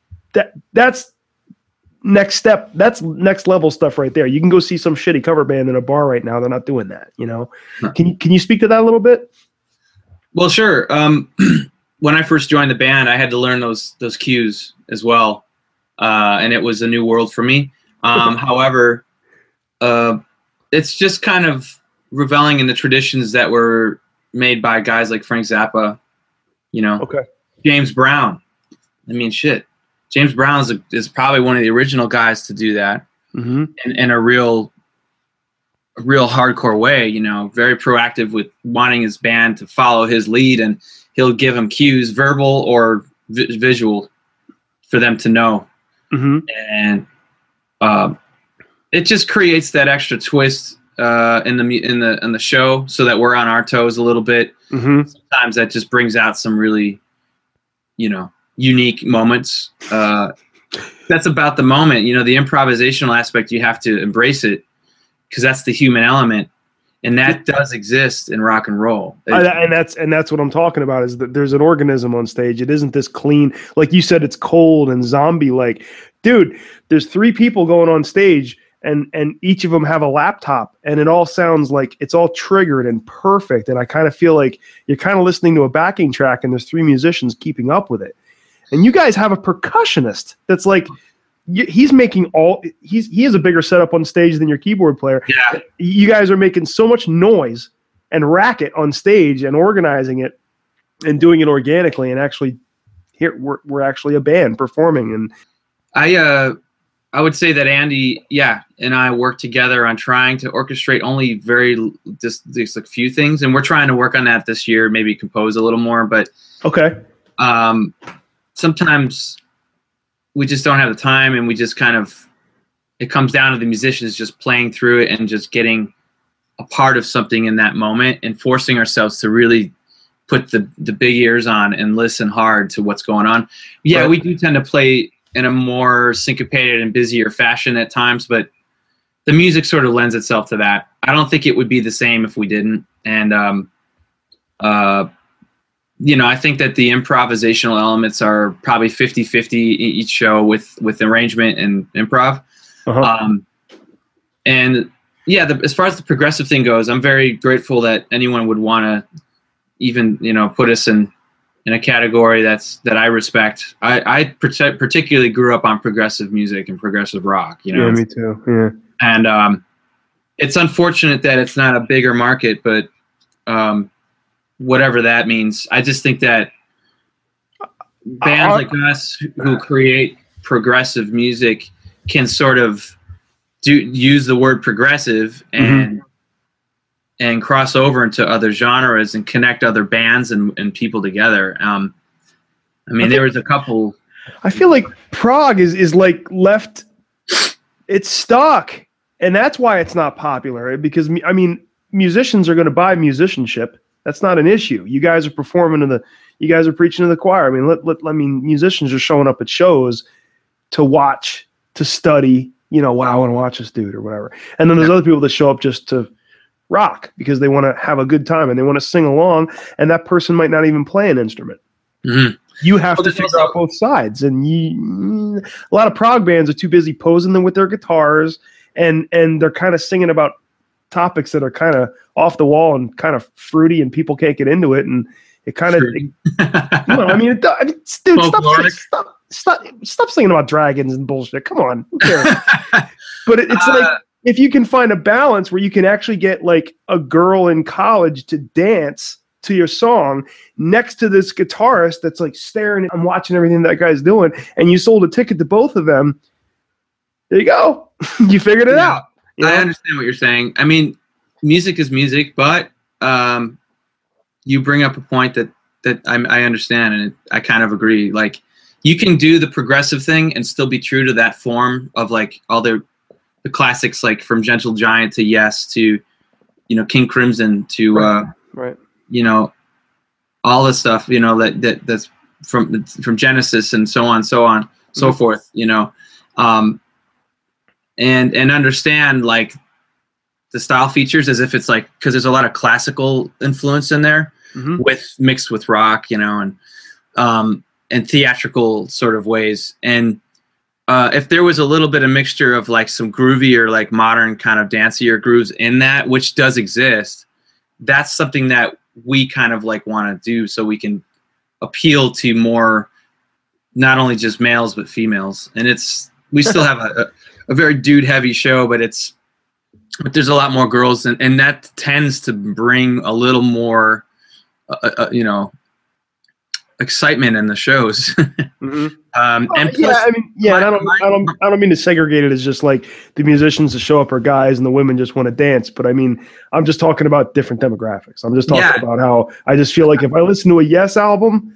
next step. That's next level stuff right there. You can go see some shitty cover band in a bar right now. They're not doing that, you know? Can you speak to that a little bit? Well, sure. When I first joined the band, I had to learn those cues as well. And it was a new world for me. However, it's just kind of reveling in the traditions that were made by guys like Frank Zappa, you know, James Brown. I mean, shit. James Brown is probably one of the original guys to do that in a real hardcore way, you know, very proactive with wanting his band to follow his lead, and he'll give them cues, verbal or visual, for them to know. And it just creates that extra twist in the show, so that we're on our toes a little bit. Sometimes that just brings out some really, you know, unique moments. That's about the moment, you know, the improvisational aspect. You have to embrace it because that's the human element, and that does exist in rock and roll. And that's what I'm talking about, is that there's an organism on stage. It isn't this clean, like you said, it's cold and zombie like. Dude, there's 3 people going on stage, and each of them have a laptop, and it all sounds like it's all triggered and perfect. And I kind of feel like you're kind of listening to a backing track, and there's 3 musicians keeping up with it. And you guys have a percussionist that's like, he's making he has a bigger setup on stage than your keyboard player. Yeah. You guys are making so much noise and racket on stage and organizing it and doing it organically, and actually here we're actually a band performing. And I would say that Andy, and I work together on trying to orchestrate only just a few things, and we're trying to work on that this year, maybe compose a little more. But sometimes we just don't have the time, and we just kind of, it comes down to the musicians just playing through it and just getting a part of something in that moment and forcing ourselves to really put the big ears on and listen hard to what's going on. Yeah, we do tend to play in a more syncopated and busier fashion at times, but the music sort of lends itself to that. I don't think it would be the same if we didn't. And, you know, I think that the improvisational elements are probably 50-50 each show with arrangement and improv. And yeah, as far as the progressive thing goes, I'm very grateful that anyone would want to even, you know, put us in a category that I respect. I particularly grew up on progressive music and progressive rock, you know. Yeah, me too. Yeah. And it's unfortunate that it's not a bigger market, but whatever that means, I just think that bands like us who create progressive music can sort of use the word progressive and cross over into other genres and connect other bands and people together. I mean, there was a couple. I feel like prog is like left. It's stuck, and that's why it's not popular. Because I mean, musicians are going to buy musicianship. That's not an issue. You guys are performing you guys are preaching to the choir. I mean, I mean, musicians are showing up at shows to watch, to study. You know, wow, I want to watch this dude or whatever. And then there's other people that show up just to rock because they want to have a good time and they want to sing along. And that person might not even play an instrument. Mm-hmm. You have to figure out both sides. And a lot of prog bands are too busy posing them with their guitars, and they're kind of singing about topics that are kind of off the wall and kind of fruity, and people can't get into it. And it kind of, you know, I mean, dude, stop singing about dragons and bullshit. Come on, who cares? But it's like, if you can find a balance where you can actually get like a girl in college to dance to your song next to this guitarist that's like staring and watching everything that guy's doing, and you sold a ticket to both of them, there you go. You figured it out. You know? I understand what you're saying. I mean, music is music, but you bring up a point that I understand, and I kind of agree. Like, you can do the progressive thing and still be true to that form of like all the classics, like from Gentle Giant to Yes to, you know, King Crimson to right. You know, all the stuff, you know, that's from Genesis and so on, so forth, you know, and understand like the style features as if it's like, because there's a lot of classical influence in there with mixed with rock, you know, and theatrical sort of ways. And if there was a little bit of mixture of like some groovy or like modern kind of dancier grooves in that, which does exist, that's something that we kind of like want to do so we can appeal to more, not only just males, but females. And we still have a very dude heavy show, but there's a lot more girls, and that tends to bring a little more, you know, excitement in the shows. And plus, I mean, I don't mean to segregate it as just like the musicians that show up are guys and the women just want to dance, but I mean, I'm just talking about different demographics. I'm just talking about how I just feel like if I listen to a Yes album,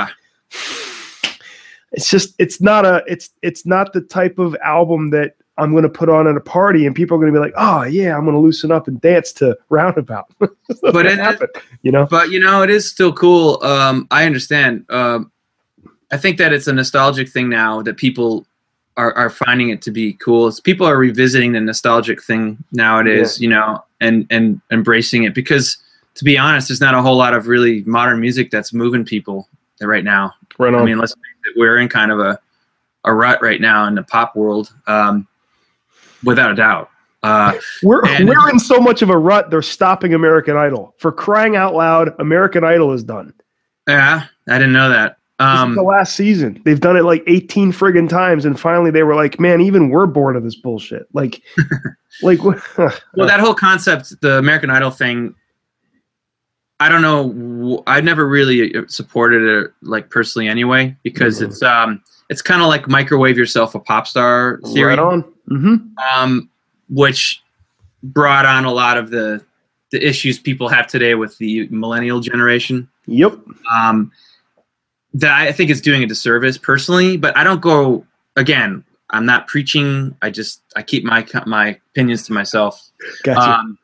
it's not the type of album that I'm going to put on at a party and people are going to be like, oh yeah, I'm going to loosen up and dance to Roundabout. But it happened, you know. But you know, it is still cool. I understand. I think that it's a nostalgic thing now that people are finding it to be cool. People are revisiting the nostalgic thing nowadays, you know, and embracing it, because to be honest, there's not a whole lot of really modern music that's moving people right now. Right on. I mean, let's face it, we're in kind of a rut right now in the pop world. Without a doubt. We're in so much of a rut, they're stopping American Idol. For crying out loud, American Idol is done. Yeah, I didn't know that. This is the last season. They've done it like 18 friggin' times, and finally they were like, man, even we're bored of this bullshit. Like, well, that whole concept, the American Idol thing, I don't know. I never really supported it, like, personally anyway, because it's kind of like microwave yourself a pop star theory. Right on. Which brought on a lot of the issues people have today with the millennial generation. Yep. That I think is doing a disservice personally, but I don't go again, I'm not preaching. I keep my opinions to myself. Gotcha.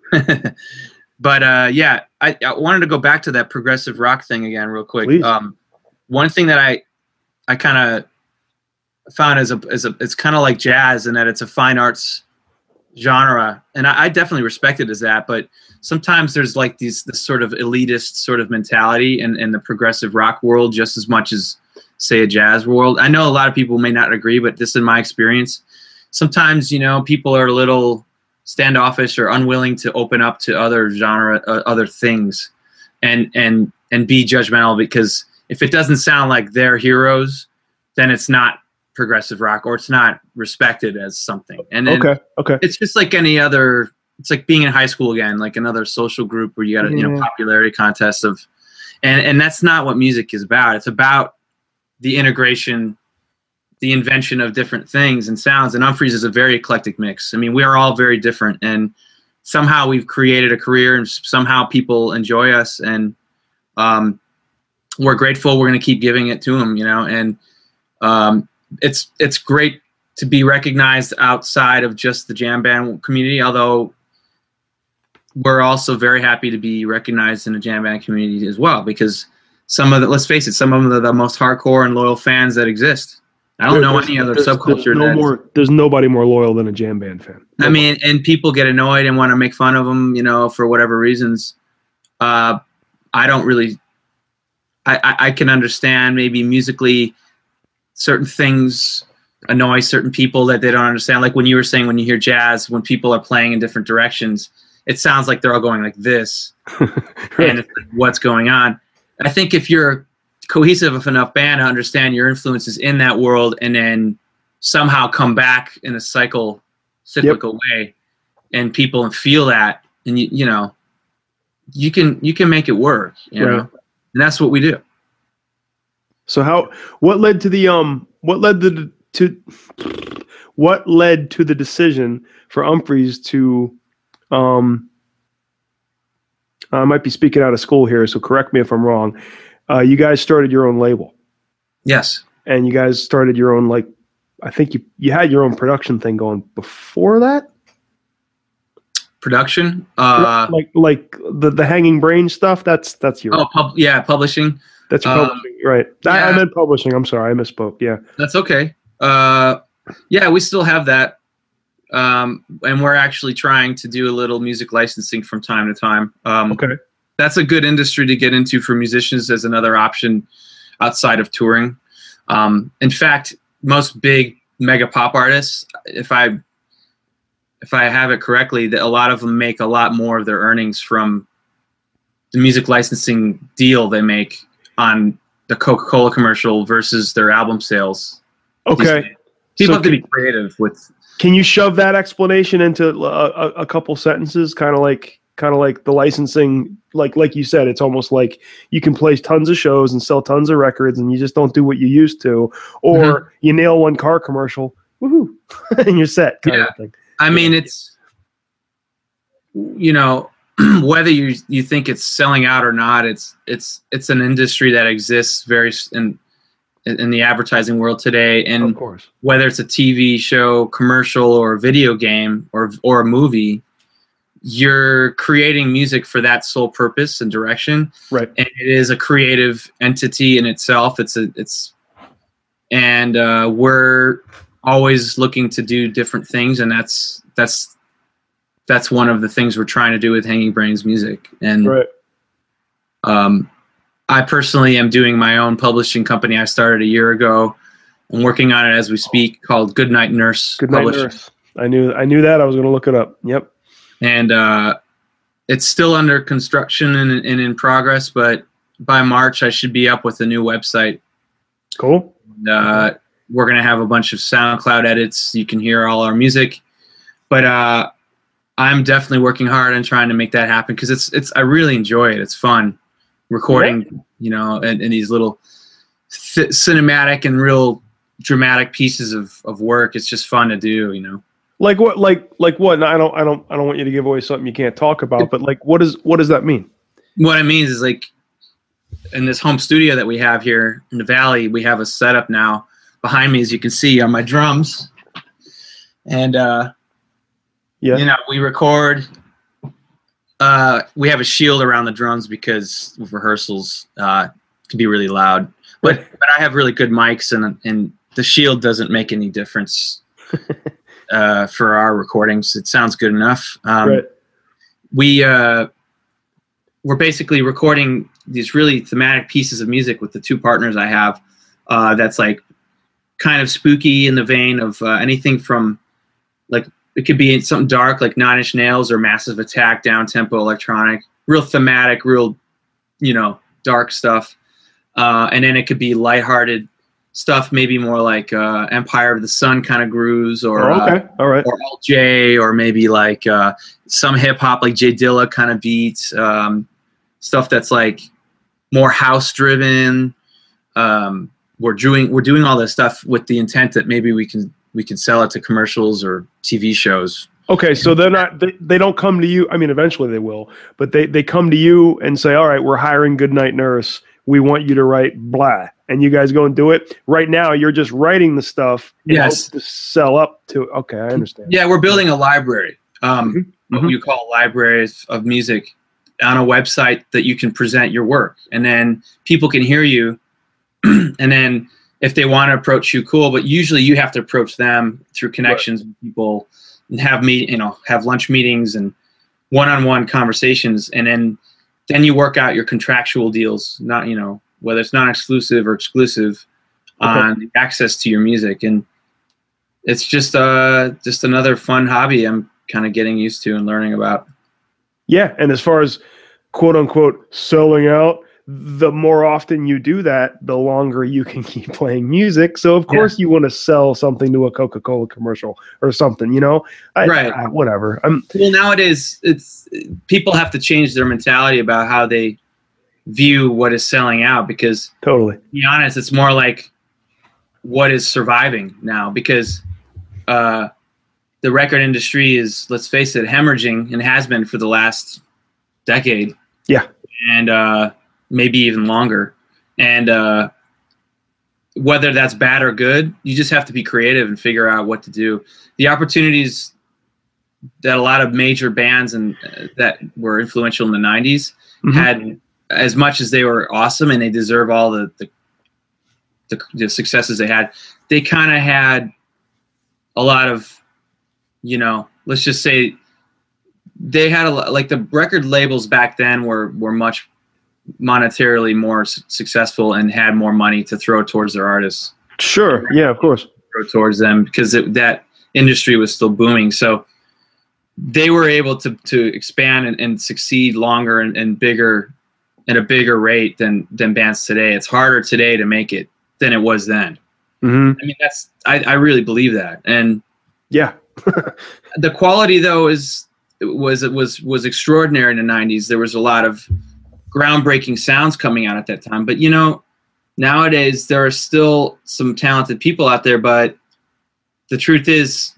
But yeah, I wanted to go back to that progressive rock thing again real quick. Please. One thing that I kind of found it's kind of like jazz in that it's a fine arts genre, and I definitely respect it as that. But sometimes there's like this sort of elitist sort of mentality in the progressive rock world, just as much as say a jazz world. I know a lot of people may not agree, but this is my experience. Sometimes, people are a little standoffish or unwilling to open up to other genre, other things, and be judgmental, because if it doesn't sound like their heroes, then it's not progressive rock, or it's not respected as something. And then okay. It's just like any other. It's like being in high school again, like another social group where you got a popularity contest of, and that's not what music is about. It's about the integration, the invention of different things and sounds. And Umphrey's is a very eclectic mix. I mean, we are all very different, and somehow we've created a career, and somehow people enjoy us, and we're grateful. We're going to keep giving it to them, and it's great to be recognized outside of just the jam band community, although we're also very happy to be recognized in the jam band community as well, because let's face it, some of them are the most hardcore and loyal fans that exist. I don't know any other subculture. There's nobody more loyal than a jam band fan. I mean, and people get annoyed and want to make fun of them, for whatever reasons. I don't really. I can understand maybe musically certain things annoy certain people that they don't understand. Like when you were saying, when you hear jazz, when people are playing in different directions, it sounds like they're all going like this, and it's like, what's going on? I think if you're a cohesive enough band to understand your influences in that world, and then somehow come back in a cyclical way, and people feel that, and you can make it work, and that's what we do. So what led to the decision for Umphrey's to I might be speaking out of school here, so correct me if I'm wrong. You guys started your own label. Yes. And you guys started your own, I think you had your own production thing going before that? Production? Like the Hanging Brain stuff? That's your... publishing. That's your publishing, right. Yeah. I meant publishing. I'm sorry, I misspoke, yeah. That's okay. We still have that. And we're actually trying to do a little music licensing from time to time. Okay. That's a good industry to get into for musicians as another option outside of touring. In fact, most big mega pop artists, if I have it correctly, that a lot of them make a lot more of their earnings from the music licensing deal they make on the Coca-Cola commercial versus their album sales. Okay. People have to be creative with. Can you shove that explanation into a couple sentences? Kind of like the licensing, like you said, it's almost like you can play tons of shows and sell tons of records, and you just don't do what you used to, or you nail one car commercial, woohoo, and you're set. Kind of thing. I mean, it's whether you think it's selling out or not, it's an industry that exists very in the advertising world today, and of course, whether it's a TV show, commercial, or a video game, or a movie, you're creating music for that sole purpose and direction. Right. And it is a creative entity in itself. We're always looking to do different things, and that's one of the things we're trying to do with Hanging Brains Music. And right. I personally am doing my own publishing company. I started a year ago. I'm working on it as we speak, called Goodnight Nurse. Goodnight Nurse. I knew that. I was going to look it up. Yep. And it's still under construction and in progress, but by March I should be up with a new website. Cool. And, we're going to have a bunch of SoundCloud edits. You can hear all our music, but I'm definitely working hard on trying to make that happen, because I really enjoy it. It's fun recording, and these little cinematic and real dramatic pieces of work. It's just fun to do, Like what? And I don't want you to give away something you can't talk about. But what does that mean? What it means is, like, in this home studio that we have here in the Valley, we have a setup now behind me, as you can see, are my drums. And, we record. We have a shield around the drums because with rehearsals can be really loud. But I have really good mics, and the shield doesn't make any difference for our recordings. It sounds good enough. We're basically recording these really thematic pieces of music with the two partners I have. That's like kind of spooky in the vein of anything from like, it could be something dark like Nine Inch Nails or Massive Attack, down-tempo electronic, real thematic, real, dark stuff. And then it could be lighthearted stuff, maybe more like Empire of the Sun kind of grooves, or all right, or Alt J, or maybe like some hip-hop like J Dilla kind of beats, stuff that's like more house-driven. We're doing all this stuff with the intent that maybe we can sell it to commercials or TV shows. Okay, so they don't come to you. I mean, eventually they will, but they come to you and say, all right, we're hiring Goodnight Nurse. We want you to write blah. And you guys go and do it. Right now, you're just writing the stuff in hopes to sell up to. Okay, I understand. Yeah, we're building a library, what you call libraries of music, on a website that you can present your work. And then people can hear you. And then if they want to approach you, cool. But usually you have to approach them through connections with people and have lunch meetings and one-on-one conversations. And then you work out your contractual deals, not, whether it's non-exclusive or exclusive on the access to your music. And it's just another fun hobby I'm kind of getting used to and learning about. Yeah. And as far as quote unquote selling out, the more often you do that, the longer you can keep playing music. So of course you want to sell something to a Coca-Cola commercial or something, right. Whatever. Well, nowadays people have to change their mentality about how they view what is selling out, because totally, to be honest, it's more like what is surviving now, because the record industry is, let's face it, hemorrhaging, and has been for the last decade. Yeah. And maybe even longer. And whether that's bad or good, you just have to be creative and figure out what to do. The opportunities that a lot of major bands and that were influential in the 90s had, as much as they were awesome and they deserve all the successes they had, they kind of had a lot of, let's just say they had like the record labels back then were much monetarily more successful and had more money to throw towards their artists. Sure. Yeah, of course. Throw towards them because that industry was still booming. So they were able to expand and succeed longer and bigger at a bigger rate than bands today. It's harder today to make it than it was then. I mean, I really believe that. And yeah, the quality though was extraordinary in the 90s. There was a lot of groundbreaking sounds coming out at that time. But nowadays there are still some talented people out there, but the truth is,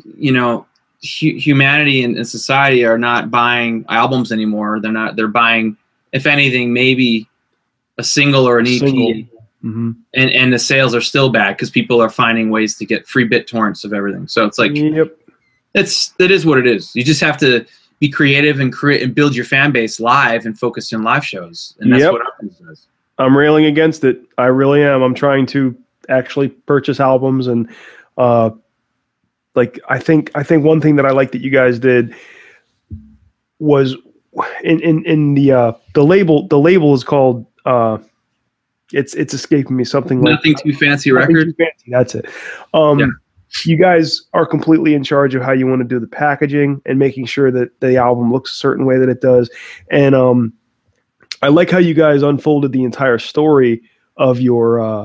humanity and society are not buying albums anymore. They're buying, if anything, maybe a single or an EP. And the sales are still bad because people are finding ways to get free BitTorrents of everything. So it's like, it is what it is. You just have to be creative and create and build your fan base live and focus on live shows. And that's what Optimus does. I'm railing against it. I really am. I'm trying to actually purchase albums, and I think one thing that I like that you guys did was in the label. The label is called it's escaping me, something like Nothing Too Fancy Record. That's it. You guys are completely in charge of how you want to do the packaging and making sure that the album looks a certain way that it does. And I like how you guys unfolded the entire story of the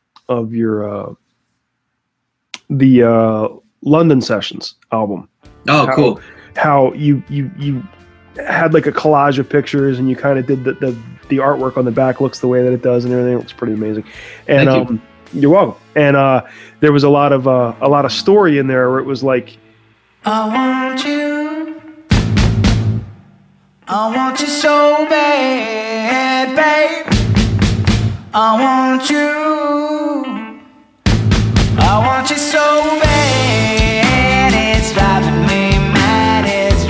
London Sessions album. Oh, cool. How you had like a collage of pictures, and you kind of did the artwork on the back looks the way that it does, and everything looks pretty amazing. And Thank you. You're welcome. And there was a lot of story in there where it was like, I want you so bad, babe. I want you. want you so bad, it's driving me mad, it's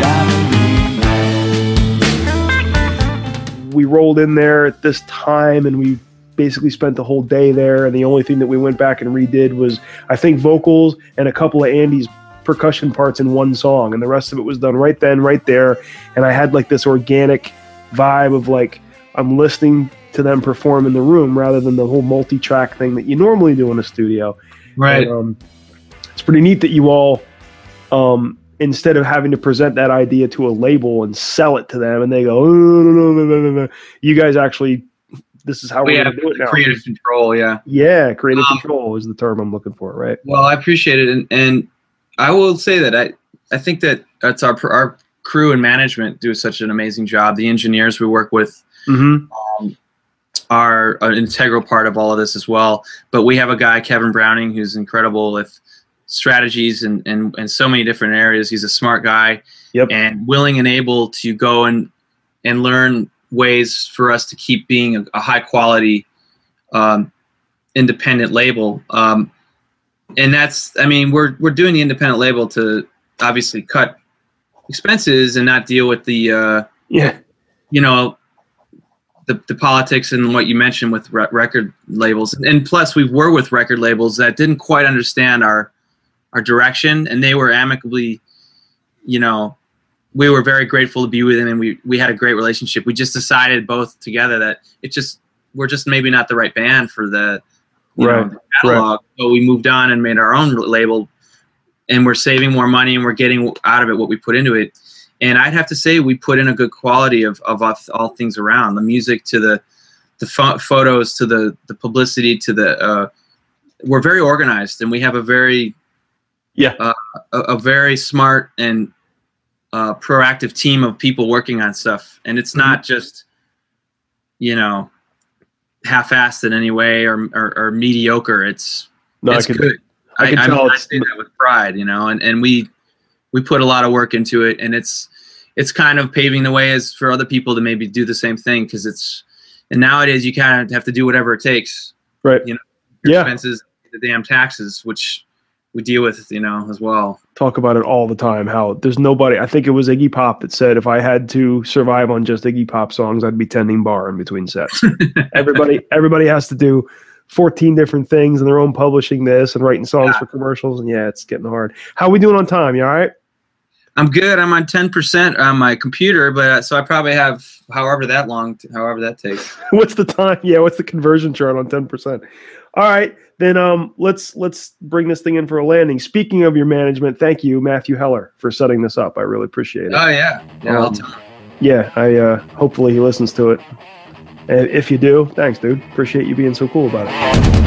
driving me mad. We rolled in there at this time, and we basically spent the whole day there, and the only thing that we went back and redid was, I think, vocals and a couple of Andy's percussion parts in one song, and the rest of it was done right then, right there. And I had like this organic vibe of like I'm listening to them perform in the room rather than the whole multi-track thing that you normally do in a studio. Right. And, it's pretty neat that you all, instead of having to present that idea to a label and sell it to them, and they go, oh, no, you guys actually, this is how we're going to do it now. Creative control, yeah. Yeah, creative control is the term I'm looking for, right? Well, I appreciate it, and I will say that I think that that's our crew and management do such an amazing job. The engineers we work with are an integral part of all of this as well. But we have a guy, Kevin Browning, who's incredible with strategies and so many different areas. He's a smart guy, and willing and able to go and learn ways for us to keep being a high quality independent label. And that's, I mean, we're doing the independent label to obviously cut expenses and not deal with the the politics and what you mentioned with record labels. And plus, we were with record labels that didn't quite understand our direction, and they were amicably, we were very grateful to be with them, and we had a great relationship. We just decided both together that we're just maybe not the right band for the the catalog. So we moved on and made our own label, and we're saving more money, and we're getting out of it what we put into it. And I'd have to say we put in a good quality of all things around, the music to the photos to the publicity to the. We're very organized, and we have a very a very smart and proactive team of people working on stuff, and it's not just half-assed in any way or mediocre. It's good. I can tell. I say that with pride, and we put a lot of work into it, and it's kind of paving the way as for other people to maybe do the same thing, because and nowadays you kind of have to do whatever it takes, right? Expenses, the damn taxes, which we deal with, as well. Talk about it all the time, how there's nobody, I think it was Iggy Pop that said, if I had to survive on just Iggy Pop songs, I'd be tending bar in between sets. Everybody has to do 14 different things, and they're own publishing this and writing songs for commercials, and it's getting hard. How are we doing on time? You all right? I'm good. I'm on 10% on my computer, but so I probably have however that takes. What's the time? Yeah, what's the conversion chart on 10%? All right, then let's bring this thing in for a landing. Speaking of your management, thank you, Matthew Heller, for setting this up. I really appreciate it. Oh yeah, I'll tell him. Yeah, I hopefully he listens to it. And if you do, thanks, dude. Appreciate you being so cool about it.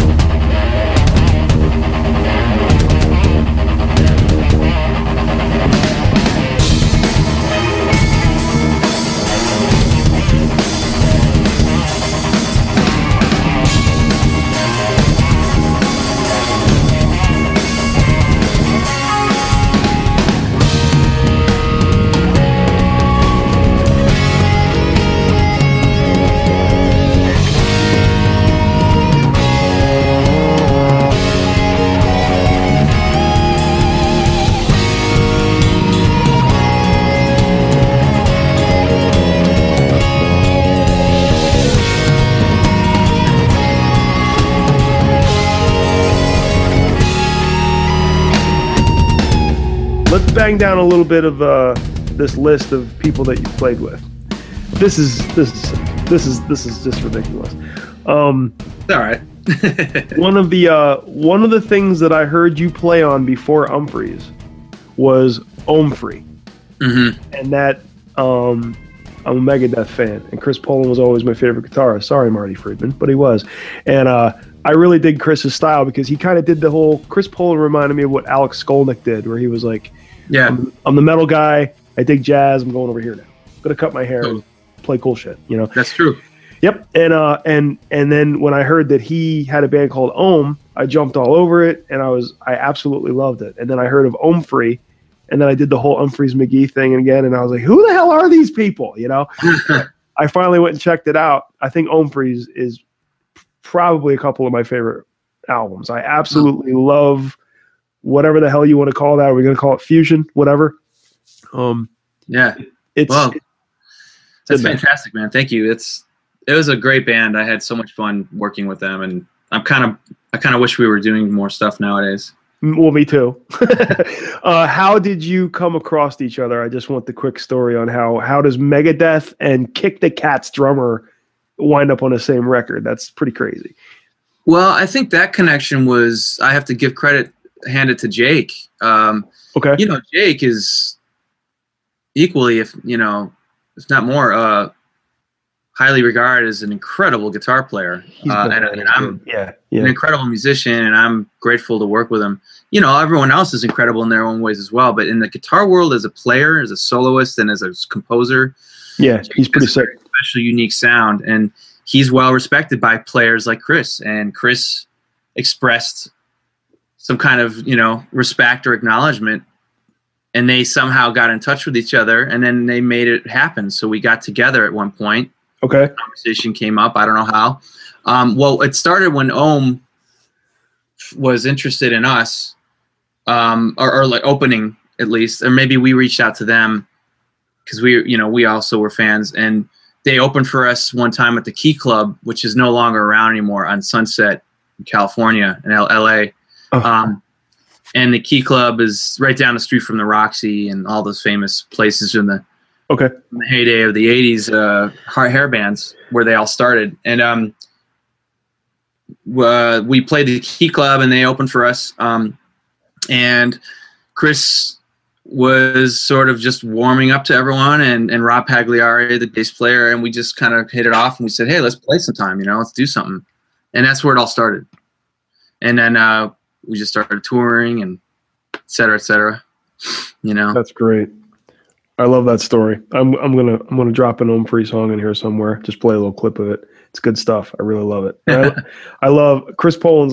Bang down a little bit of this list of people that you played with. This is just ridiculous. All right. one of the things that I heard you play on before Umphreys was Omfrey, and that I'm a Megadeth fan, and Chris Poland was always my favorite guitarist. Sorry, Marty Friedman, but he was, and I really dig Chris's style because he kind of did the whole. Chris Poland reminded me of what Alex Skolnick did, where he was like, I'm the metal guy. I dig jazz. I'm going over here now. I'm gonna cut my hair and play cool shit. That's true. Yep. And then when I heard that he had a band called Ohm, I jumped all over it, and I absolutely loved it. And then I heard of Omfrey, and then I did the whole Umphreys McGee thing again, and I was like, who the hell are these people? I finally went and checked it out. I think Omfreys is probably a couple of my favorite albums. I absolutely love whatever the hell you want to call that. We're going to call it fusion, whatever. Yeah. That's fantastic, man. Thank you. It was a great band. I had so much fun working with them, and I kind of wish we were doing more stuff nowadays. Well, me too. How did you come across each other? I just want the quick story on how does Megadeth and Kick the Cat's drummer wind up on the same record? That's pretty crazy. Well, I think that connection was, I have to give credit, hand it to Jake. Okay. Jake is equally, if not more, highly regarded as an incredible guitar player. And I'm an incredible musician, and I'm grateful to work with him. Everyone else is incredible in their own ways as well. But in the guitar world, as a player, as a soloist, and as a composer, he's pretty sick. Special, unique sound, and he's well respected by players like Chris. And Chris expressed some kind of respect or acknowledgement, and they somehow got in touch with each other, and then they made it happen. So we got together at one point. Okay. Conversation came up. I don't know how. Well, it started when Ohm was interested in us, or like opening at least, or maybe we reached out to them because we also were fans, and they opened for us one time at the Key Club, which is no longer around anymore, on Sunset in California in LA. Oh. And the Key Club is right down the street from the Roxy and all those famous places in the heyday of the 80s hair bands where they all started. And we played the Key Club, and they opened for us. And Chris was sort of just warming up to everyone, and Rob Pagliari, the bass player, and we just kind of hit it off, and we said, hey, let's play sometime, let's do something. And that's where it all started. And then we just started touring, and et cetera, et cetera. That's great. I love that story. I'm gonna drop an Ohm Free song in here somewhere. Just play a little clip of it. It's good stuff. I really love it. I love Chris Poland's.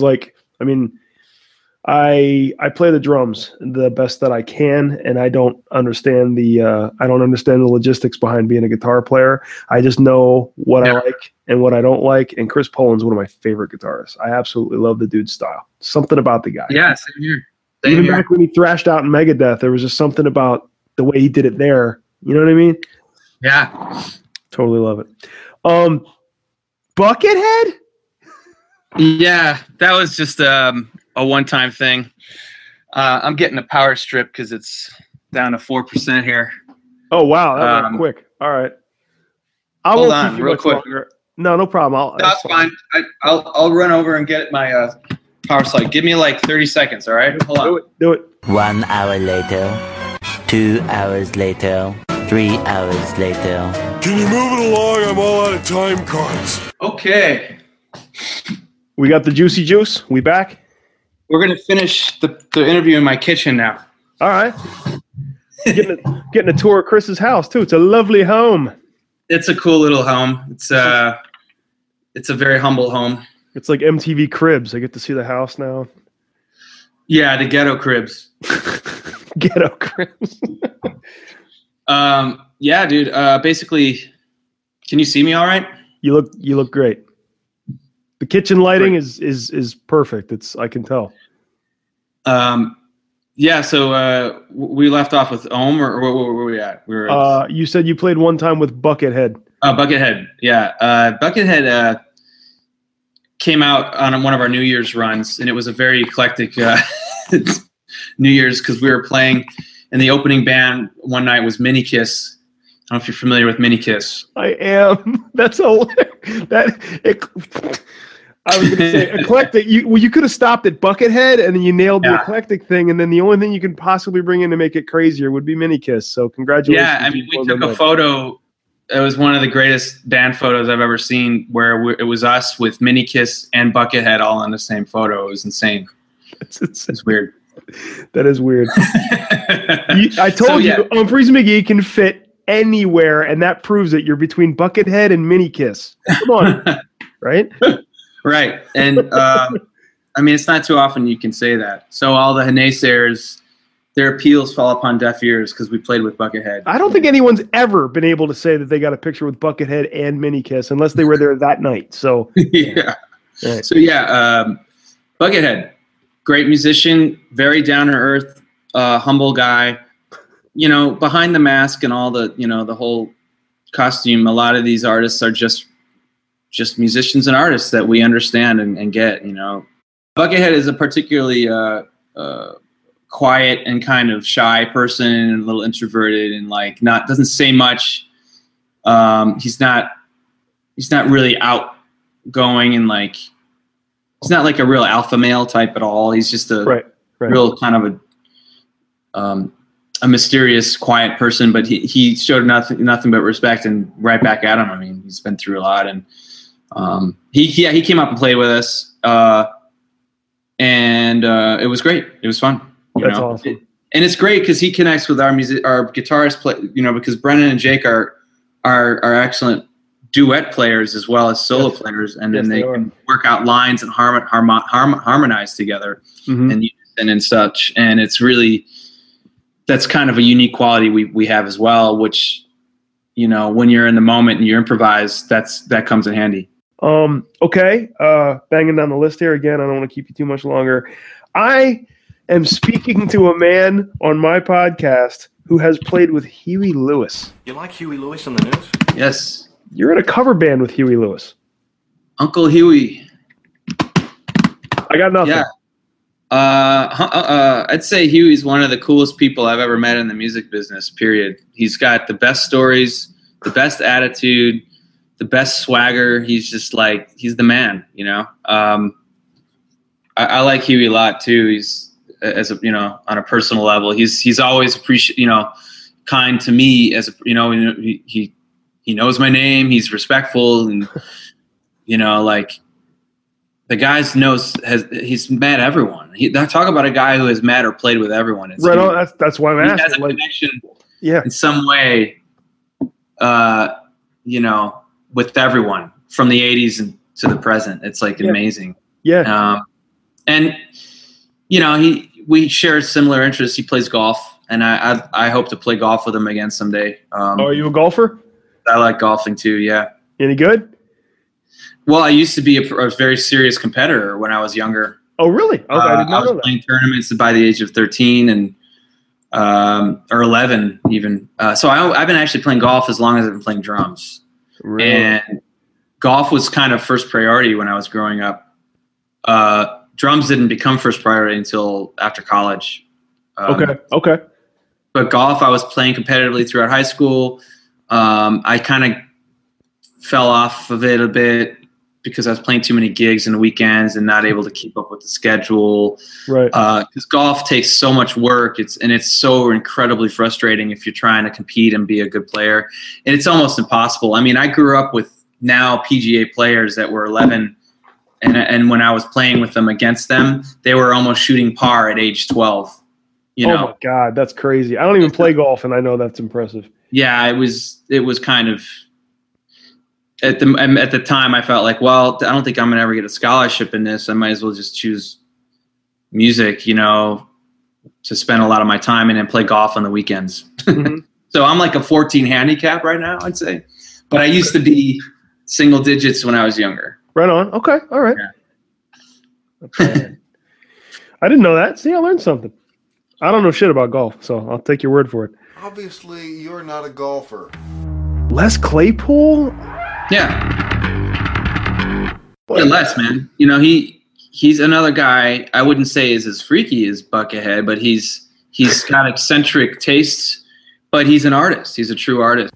I play the drums the best that I can, and I don't understand the logistics behind being a guitar player. I just know what I like and what I don't like. And Chris Poland's one of my favorite guitarists. I absolutely love the dude's style. Something about the guy. Yeah, same here. Even back when he thrashed out in Megadeth, there was just something about the way he did it there. You know what I mean? Yeah. Totally love it. Buckethead? Yeah, that was just a one-time thing. I'm getting a power strip because it's down to 4% here. Oh, wow. That went quick. All right. Hold on, real quick. Longer. No problem. That's fine. I'll run over and get my power slide. Give me like 30 seconds, all right? Hold on. Do it. 1 hour later. 2 hours later, 3 hours later. Can you move it along? I'm all out of time cards. Okay. We got the juicy juice. We back? We're going to finish the interview in my kitchen now. All right. Getting a tour of Chris's house, too. It's a lovely home. It's a cool little home. It's a very humble home. It's like MTV Cribs. I get to see the house now. Yeah, the Ghetto Cribs. Ghetto Cribs. Yeah, dude. Basically, can you see me all right? You look great. The kitchen lighting is perfect. I can tell. Yeah. So we left off with Ohm, or where were we at? We were. You said you played one time with Buckethead. Buckethead. Yeah. Buckethead came out on one of our New Year's runs, and it was a very eclectic New Year's because we were playing, and the opening band one night was Mini Kiss. I don't know if you're familiar with Mini Kiss. I am. That's hilarious. I was going to say eclectic. You could have stopped at Buckethead, and then you nailed the eclectic thing, and then the only thing you can possibly bring in to make it crazier would be Mini Kiss. So congratulations. Yeah, I mean, we took a photo. It was one of the greatest band photos I've ever seen, where it was us with Mini Kiss and Buckethead all in the same photo. It was insane. It's weird. That is weird. I told you, Humphreys McGee can fit anywhere, and that proves it. You're between Buckethead and Mini Kiss. Come on, right? Right. And I mean, it's not too often you can say that. So all the naysayers, their appeals fall upon deaf ears because we played with Buckethead. I don't think anyone's ever been able to say that they got a picture with Buckethead and Mini Kiss unless they were there that night. So yeah. Right. So yeah, Buckethead. great musician, very down to earth, humble guy. You know, behind the mask and all the, you know, the whole costume, a lot of these artists are just musicians and artists that we understand and get, you know. Buckethead is a particularly quiet and kind of shy person, and a little introverted, and like doesn't say much. He's not really outgoing, and like he's not like a real alpha male type at all. He's just a real kind of a mysterious, quiet person, but he showed nothing but respect, and right back at him. I mean, he's been through a lot, and he came up and played with us, and it was great. It was fun. That's awesome. And it's great because he connects with our guitarist play, you know, because Brennan and Jake are excellent duet players as well as solo players, and then they can work out lines and harmonize together and such. And it's really, that's kind of a unique quality we have as well, which, you know, when you're in the moment and you improvise, that comes in handy. Okay. Banging down the list here again. I don't want to keep you too much longer. I am speaking to a man on my podcast who has played with Huey Lewis. You like Huey Lewis in the news? Yes. You're in a cover band with Huey Lewis. Uncle Huey. I got nothing. Yeah. I'd say Huey's one of the coolest people I've ever met in the music business, period. He's got the best stories, the best attitude, the best swagger. He's just like, he's the man, you know? I like Huey a lot too. He's, as a, you know, on a personal level, he's always kind to me as a, you know, he knows my name. He's respectful, and, you know, like, the guy he's met everyone. Talk about a guy who has met or played with everyone. It's right on. That's why I'm asking. He has a connection, in some way, you know, with everyone from the '80s and to the present. It's like amazing. Yeah. And you know, we share similar interests. He plays golf, and I hope to play golf with him again someday. Are you a golfer? I like golfing too. Yeah. Any good? Well, I used to be a very serious competitor when I was younger. Oh, really? Okay, I did not know that. I was playing tournaments by the age of 13 and or 11 even. So I've been actually playing golf as long as I've been playing drums. Really? And golf was kind of first priority when I was growing up. Drums didn't become first priority until after college. Okay. But golf, I was playing competitively throughout high school. I kind of fell off of it a bit because I was playing too many gigs in the weekends and not able to keep up with the schedule. Right. Because golf takes so much work. It's so incredibly frustrating if you're trying to compete and be a good player. And it's almost impossible. I mean, I grew up with now PGA players that were 11, and when I was playing with them against them, they were almost shooting par at age 12. You know? Oh my God, that's crazy. I don't even play golf, and I know that's impressive. Yeah, it was kind of. At the time, I felt like, well, I don't think I'm going to ever get a scholarship in this. I might as well just choose music, you know, to spend a lot of my time in and play golf on the weekends. Mm-hmm. So I'm like a 14 handicap right now, I'd say. But I used to be single digits when I was younger. Right on. Okay. All right. Yeah. Okay. I didn't know that. See, I learned something. I don't know shit about golf, so I'll take your word for it. Obviously, you're not a golfer. Les Claypool? Yeah, Les, man. You know, he's another guy. I wouldn't say is as freaky as Buckethead, but he's got eccentric tastes. But he's an artist. He's a true artist.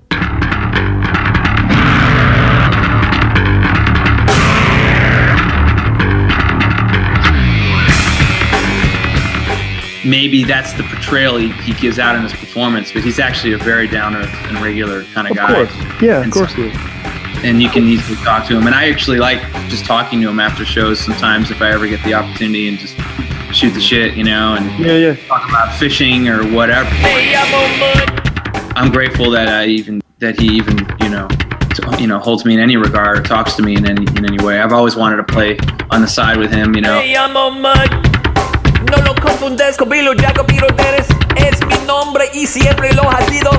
Maybe that's the portrayal he gives out in his performance, but he's actually a very down-earth and regular kind of guy. Of course. Yeah, of course he is. And you can easily talk to him. And I actually like just talking to him after shows sometimes if I ever get the opportunity, and just shoot the shit, you know, and talk about fishing or whatever. I'm grateful that he even holds me in any regard or talks to me in any way. I've always wanted to play on the side with him, you know. No lo confundes con Billy Jacob Piroteres. Es mi nombre y siempre lo ha sido.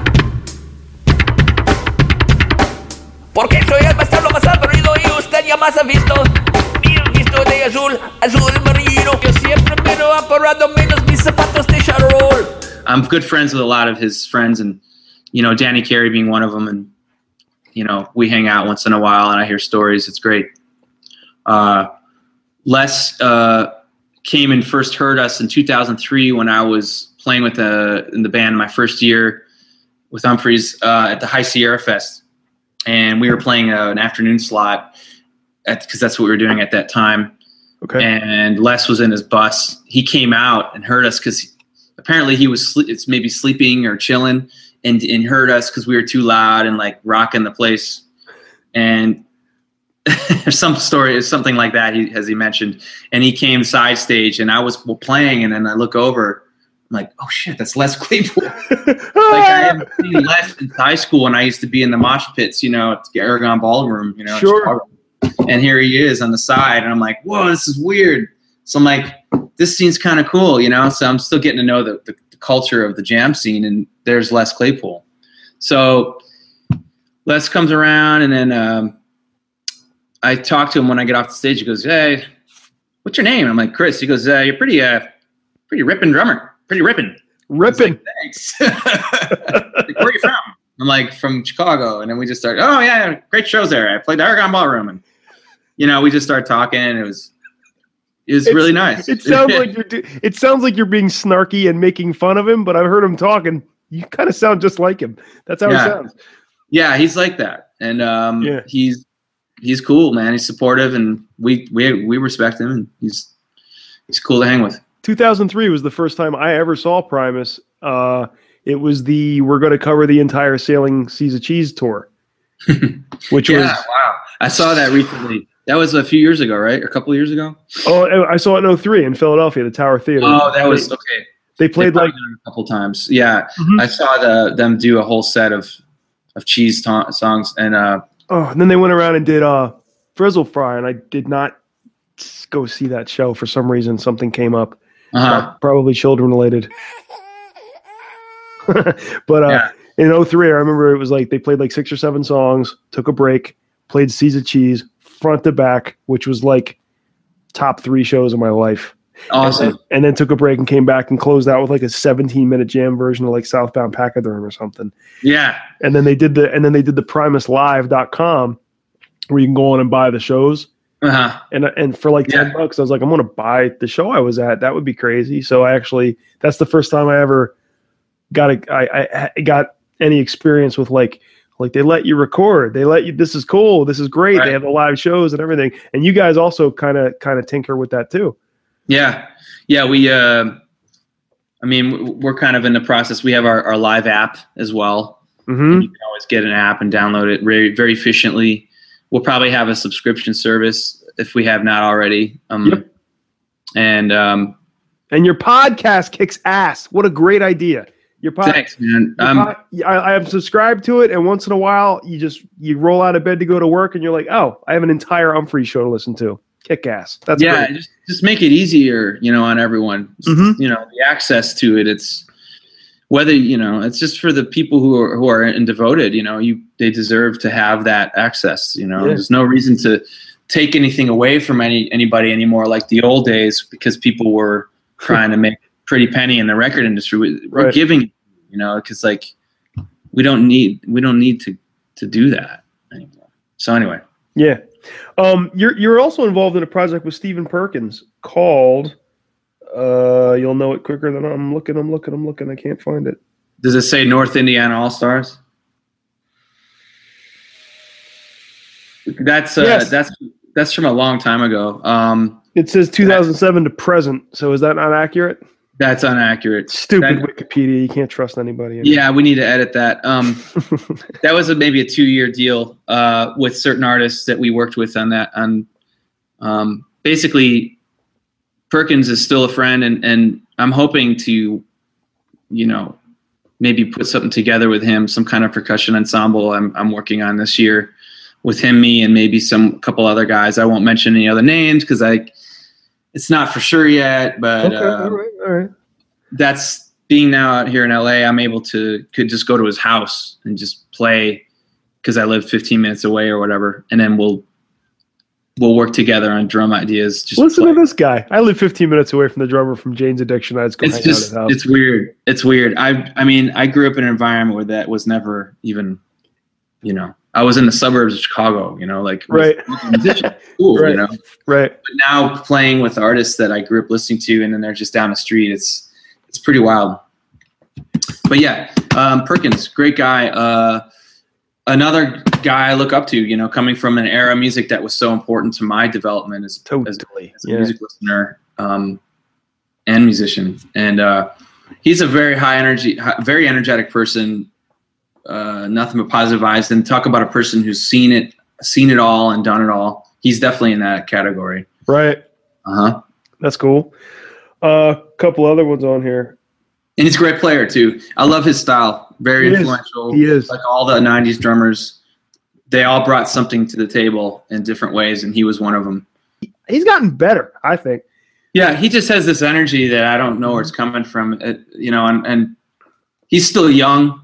Porque soy el más alto, más aburrido y usted ya más ha visto. Visto de azul, azul marino. Yo siempre bueno apurado menos mis zapatos de charol. I'm good friends with a lot of his friends, and Danny Carey being one of them, and we hang out once in a while, and I hear stories. It's great. Les came and first heard us in 2003 when I was playing in the band my first year with Humphreys at the High Sierra Fest, and we were playing an afternoon slot because that's what we were doing at that time. Okay. And Les was in his bus. He came out and heard us because apparently he was maybe sleeping or chilling, and heard us because we were too loud and like rocking the place. And some story is something like that, as he mentioned. And he came side stage, and I was playing, and then I look over. I'm like, oh shit, that's Les Claypool. Like I haven't seen Les since high school, and I used to be in the mosh pits, at the Aragon Ballroom, Sure. And here he is on the side, and I'm like, whoa, this is weird. So I'm like, this scene's kind of cool, So I'm still getting to know the culture of the jam scene, and there's Les Claypool. So Les comes around, and then I talk to him when I get off the stage. He goes, hey, what's your name? I'm like, Chris. He goes, you're pretty ripping drummer. Pretty ripping. Ripping. Like, thanks. Like, where are you from? I'm like, from Chicago. And then we just started, oh, yeah, great shows there. I played the Aragon Ballroom. And, we just started talking. And it was really nice. It sounds like you're being snarky and making fun of him, but I've heard him talk, and you kind of sound just like him. That's how he sounds. Yeah, he's like that. And he's cool, man. He's supportive, and we respect him, and he's cool to hang with. 2003 was the first time I ever saw Primus. It was we're going to cover the entire Sailing Seas of Cheese tour, which was wow. I saw that recently. That was a few years ago, right? A couple of years ago. Oh, I saw it in 2003 in Philadelphia, the Tower Theater. Oh, that was okay. They played like a couple times. Yeah, I saw them do a whole set of cheese songs, and and then they went around and did Frizzle Fry, and I did not go see that show for some reason. Something came up, probably children related. But in 2003, I remember it was like they played like 6 or 7 songs, took a break, played Seas of Cheese front to back, which was like top 3 shows of my life. Awesome. And then took a break and came back and closed out with like a 17-minute jam version of like Southbound Pachyderm or something. Yeah. And then they did the PrimusLive.com where you can go on and buy the shows. And for like $10, I was like, I'm going to buy the show I was at. That would be crazy. So that's the first time I ever I got any experience with like they let you record. They let you, this is cool. This is great. Right. They have the live shows and everything. And you guys also kind of tinker with that too. Yeah. Yeah. We're kind of in the process. We have our live app as well. Mm-hmm. You can always get an app and download it very, very efficiently. We'll probably have a subscription service if we have not already. Yep. And your podcast kicks ass. What a great idea. Thanks, man. I have subscribed to it, and once in a while, you roll out of bed to go to work, and you're like, oh, I have an entire Humphrey show to listen to. Kick ass. That's great. Just make it easier, on everyone. Mm-hmm. The access to it. It's whether it's just for the people who are devoted. They deserve to have that access. There's no reason to take anything away from anybody anymore, like the old days, because people were trying to make pretty penny in the record industry. We're giving, because like we don't need to do that anymore. So anyway, yeah. You're also involved in a project with Stephen Perkins called. You'll know it quicker than I'm looking. I can't find it. Does it say North Indiana All Stars? That's from a long time ago. It says 2007 to present. So is that not accurate? That's inaccurate. Stupid Wikipedia. You can't trust anybody. Yeah, we need to edit that. That was maybe a 2-year deal with certain artists that we worked with on that. Basically, Perkins is still a friend, and I'm hoping to, maybe put something together with him, some kind of percussion ensemble I'm working on this year with him, me, and maybe couple other guys. I won't mention any other names because it's not for sure yet, but all right. That's being now out here in LA. I'm able could just go to his house and just play because I live 15 minutes away or whatever. And then we'll we'll work together on drum ideas. Just listen to this guy. I live 15 minutes away from the drummer from Jane's Addiction. I just go hang out at his house. It's weird. It's weird. I mean, I grew up in an environment where that was never even, you know, I was in the suburbs of Chicago, you know, like right. Cool, right. You know, right. But now playing with artists that I grew up listening to, and then they're just down the street. It's pretty wild. But yeah, Perkins, great guy. Another guy I look up to, you know, coming from an era of music that was so important to my development as a music listener and musician. And he's a very high energy, very energetic person. Nothing but positive vibes. And talk about a person who's seen it all and done it all. He's definitely in that category. Right. That's cool. Couple other ones on here. And he's a great player too. I love his style. Very influential. He is. Like all the 90s drummers, they all brought something to the table in different ways, and he was one of them. He's gotten better, I think. Yeah, he just has this energy that I don't know where it's coming from. You know, and he's still young,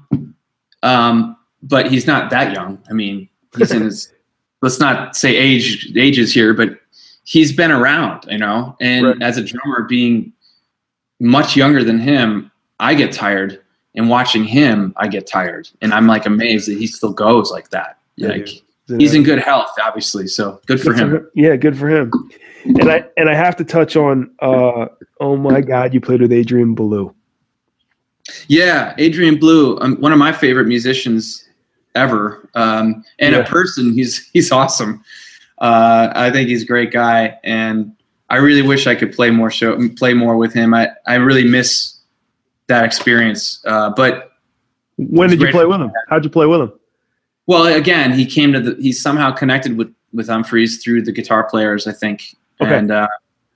but he's not that young. I mean, he's in his let's not say ages here, but he's been around, you know. And as a drummer, being much younger than him, I get tired, and watching him, I get tired, and I'm like amazed that he still goes like that. Like he's in good health, obviously. So good for him. Yeah, good for him. And I have to touch on. Oh my God, you played with Adrian Belew. Yeah, Adrian Belew, one of my favorite musicians ever, and a person. He's awesome. I think he's a great guy, and I really wish I could play more with him. I really miss that experience. But when did you play with him? How'd you play with him? Well, again, he somehow connected with Umphrey's through the guitar players, I think. Okay.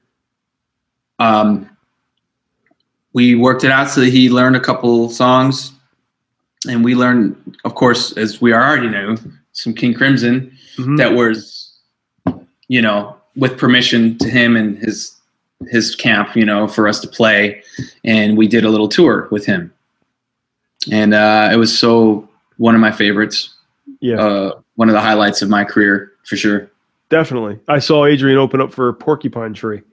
And we worked it out so that he learned a couple songs, and we learned, of course, as we already knew, some King Crimson that was, you know, with permission to him and his camp, you know, for us to play. And we did a little tour with him. And it was one of my favorites. Yeah. One of the highlights of my career, for sure. Definitely. I saw Adrian open up for Porcupine Tree.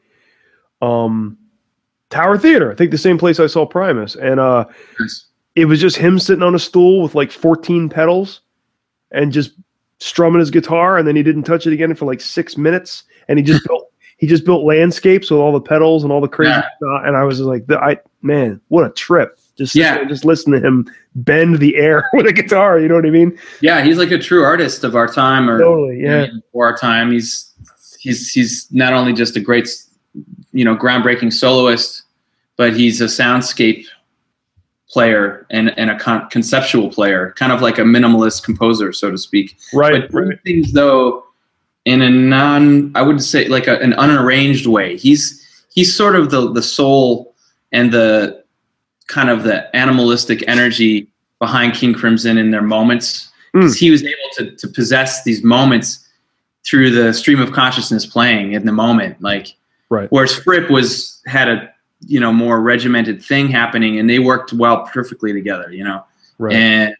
Tower Theater, I think the same place I saw Primus. And it was just him sitting on a stool with like 14 pedals and just strumming his guitar, and then he didn't touch it again for like 6 minutes. And he just built landscapes with all the pedals and all the crazy stuff. And I was just like, man, what a trip. Just listen to him bend the air with a guitar. You know what I mean? Yeah, he's like a true artist of our time, totally, for our time. He's not only just a great, you know, groundbreaking soloist, but he's a soundscape player and a conceptual player, kind of like a minimalist composer, so to speak. Right. But things though in a I would say like an unarranged way. He's sort of the soul and the kind of the animalistic energy behind King Crimson in their moments. He was able to possess these moments through the stream of consciousness playing in the moment. Like, whereas Fripp had a, you know, more regimented thing happening, and they worked perfectly together, you know? Right. And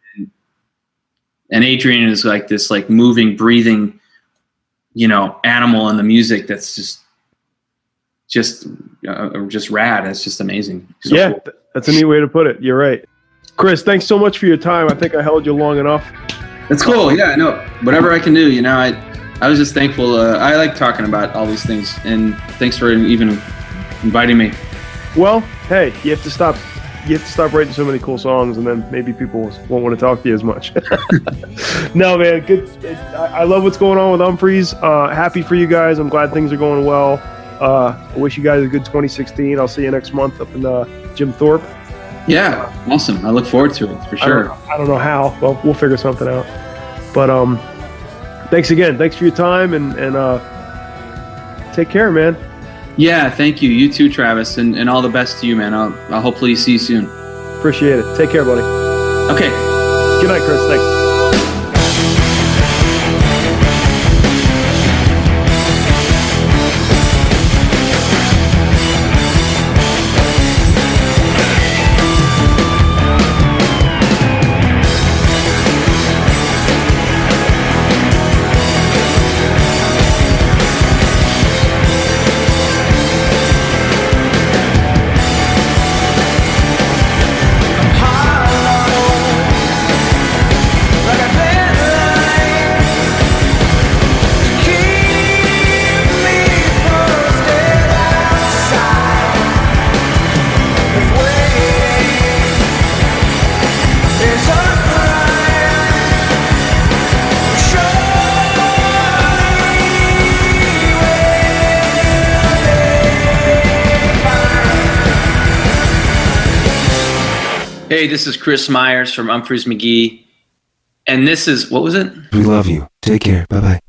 Adrian is like this, like moving, breathing, you know, animal in the music that's just rad. It's just amazing. So cool. That's a neat way to put it. You're right. Chris, thanks so much for your time. I think I held you long enough. That's cool. Yeah, no, whatever I can do, you know, I was just thankful. I like talking about all these things, and thanks for even inviting me. Well, hey, you have to stop writing so many cool songs, and then maybe people won't want to talk to you as much. No, man, good. I love what's going on with Umphrey's. Happy for you guys. I'm glad things are going well. I wish you guys a good 2016. I'll see you next month up in Jim Thorpe. Yeah, awesome. I look forward to it for sure. I don't know how. Well, we'll figure something out. But thanks again. Thanks for your time, and take care, man. Yeah, thank you. You too, Travis, and all the best to you, man. I'll hopefully see you soon. Appreciate it. Take care, buddy. Okay. Good night, Chris. Thanks. Hey, this is Chris Myers from Humphreys McGee. And this is, what was it? We love you. Take care. Bye-bye.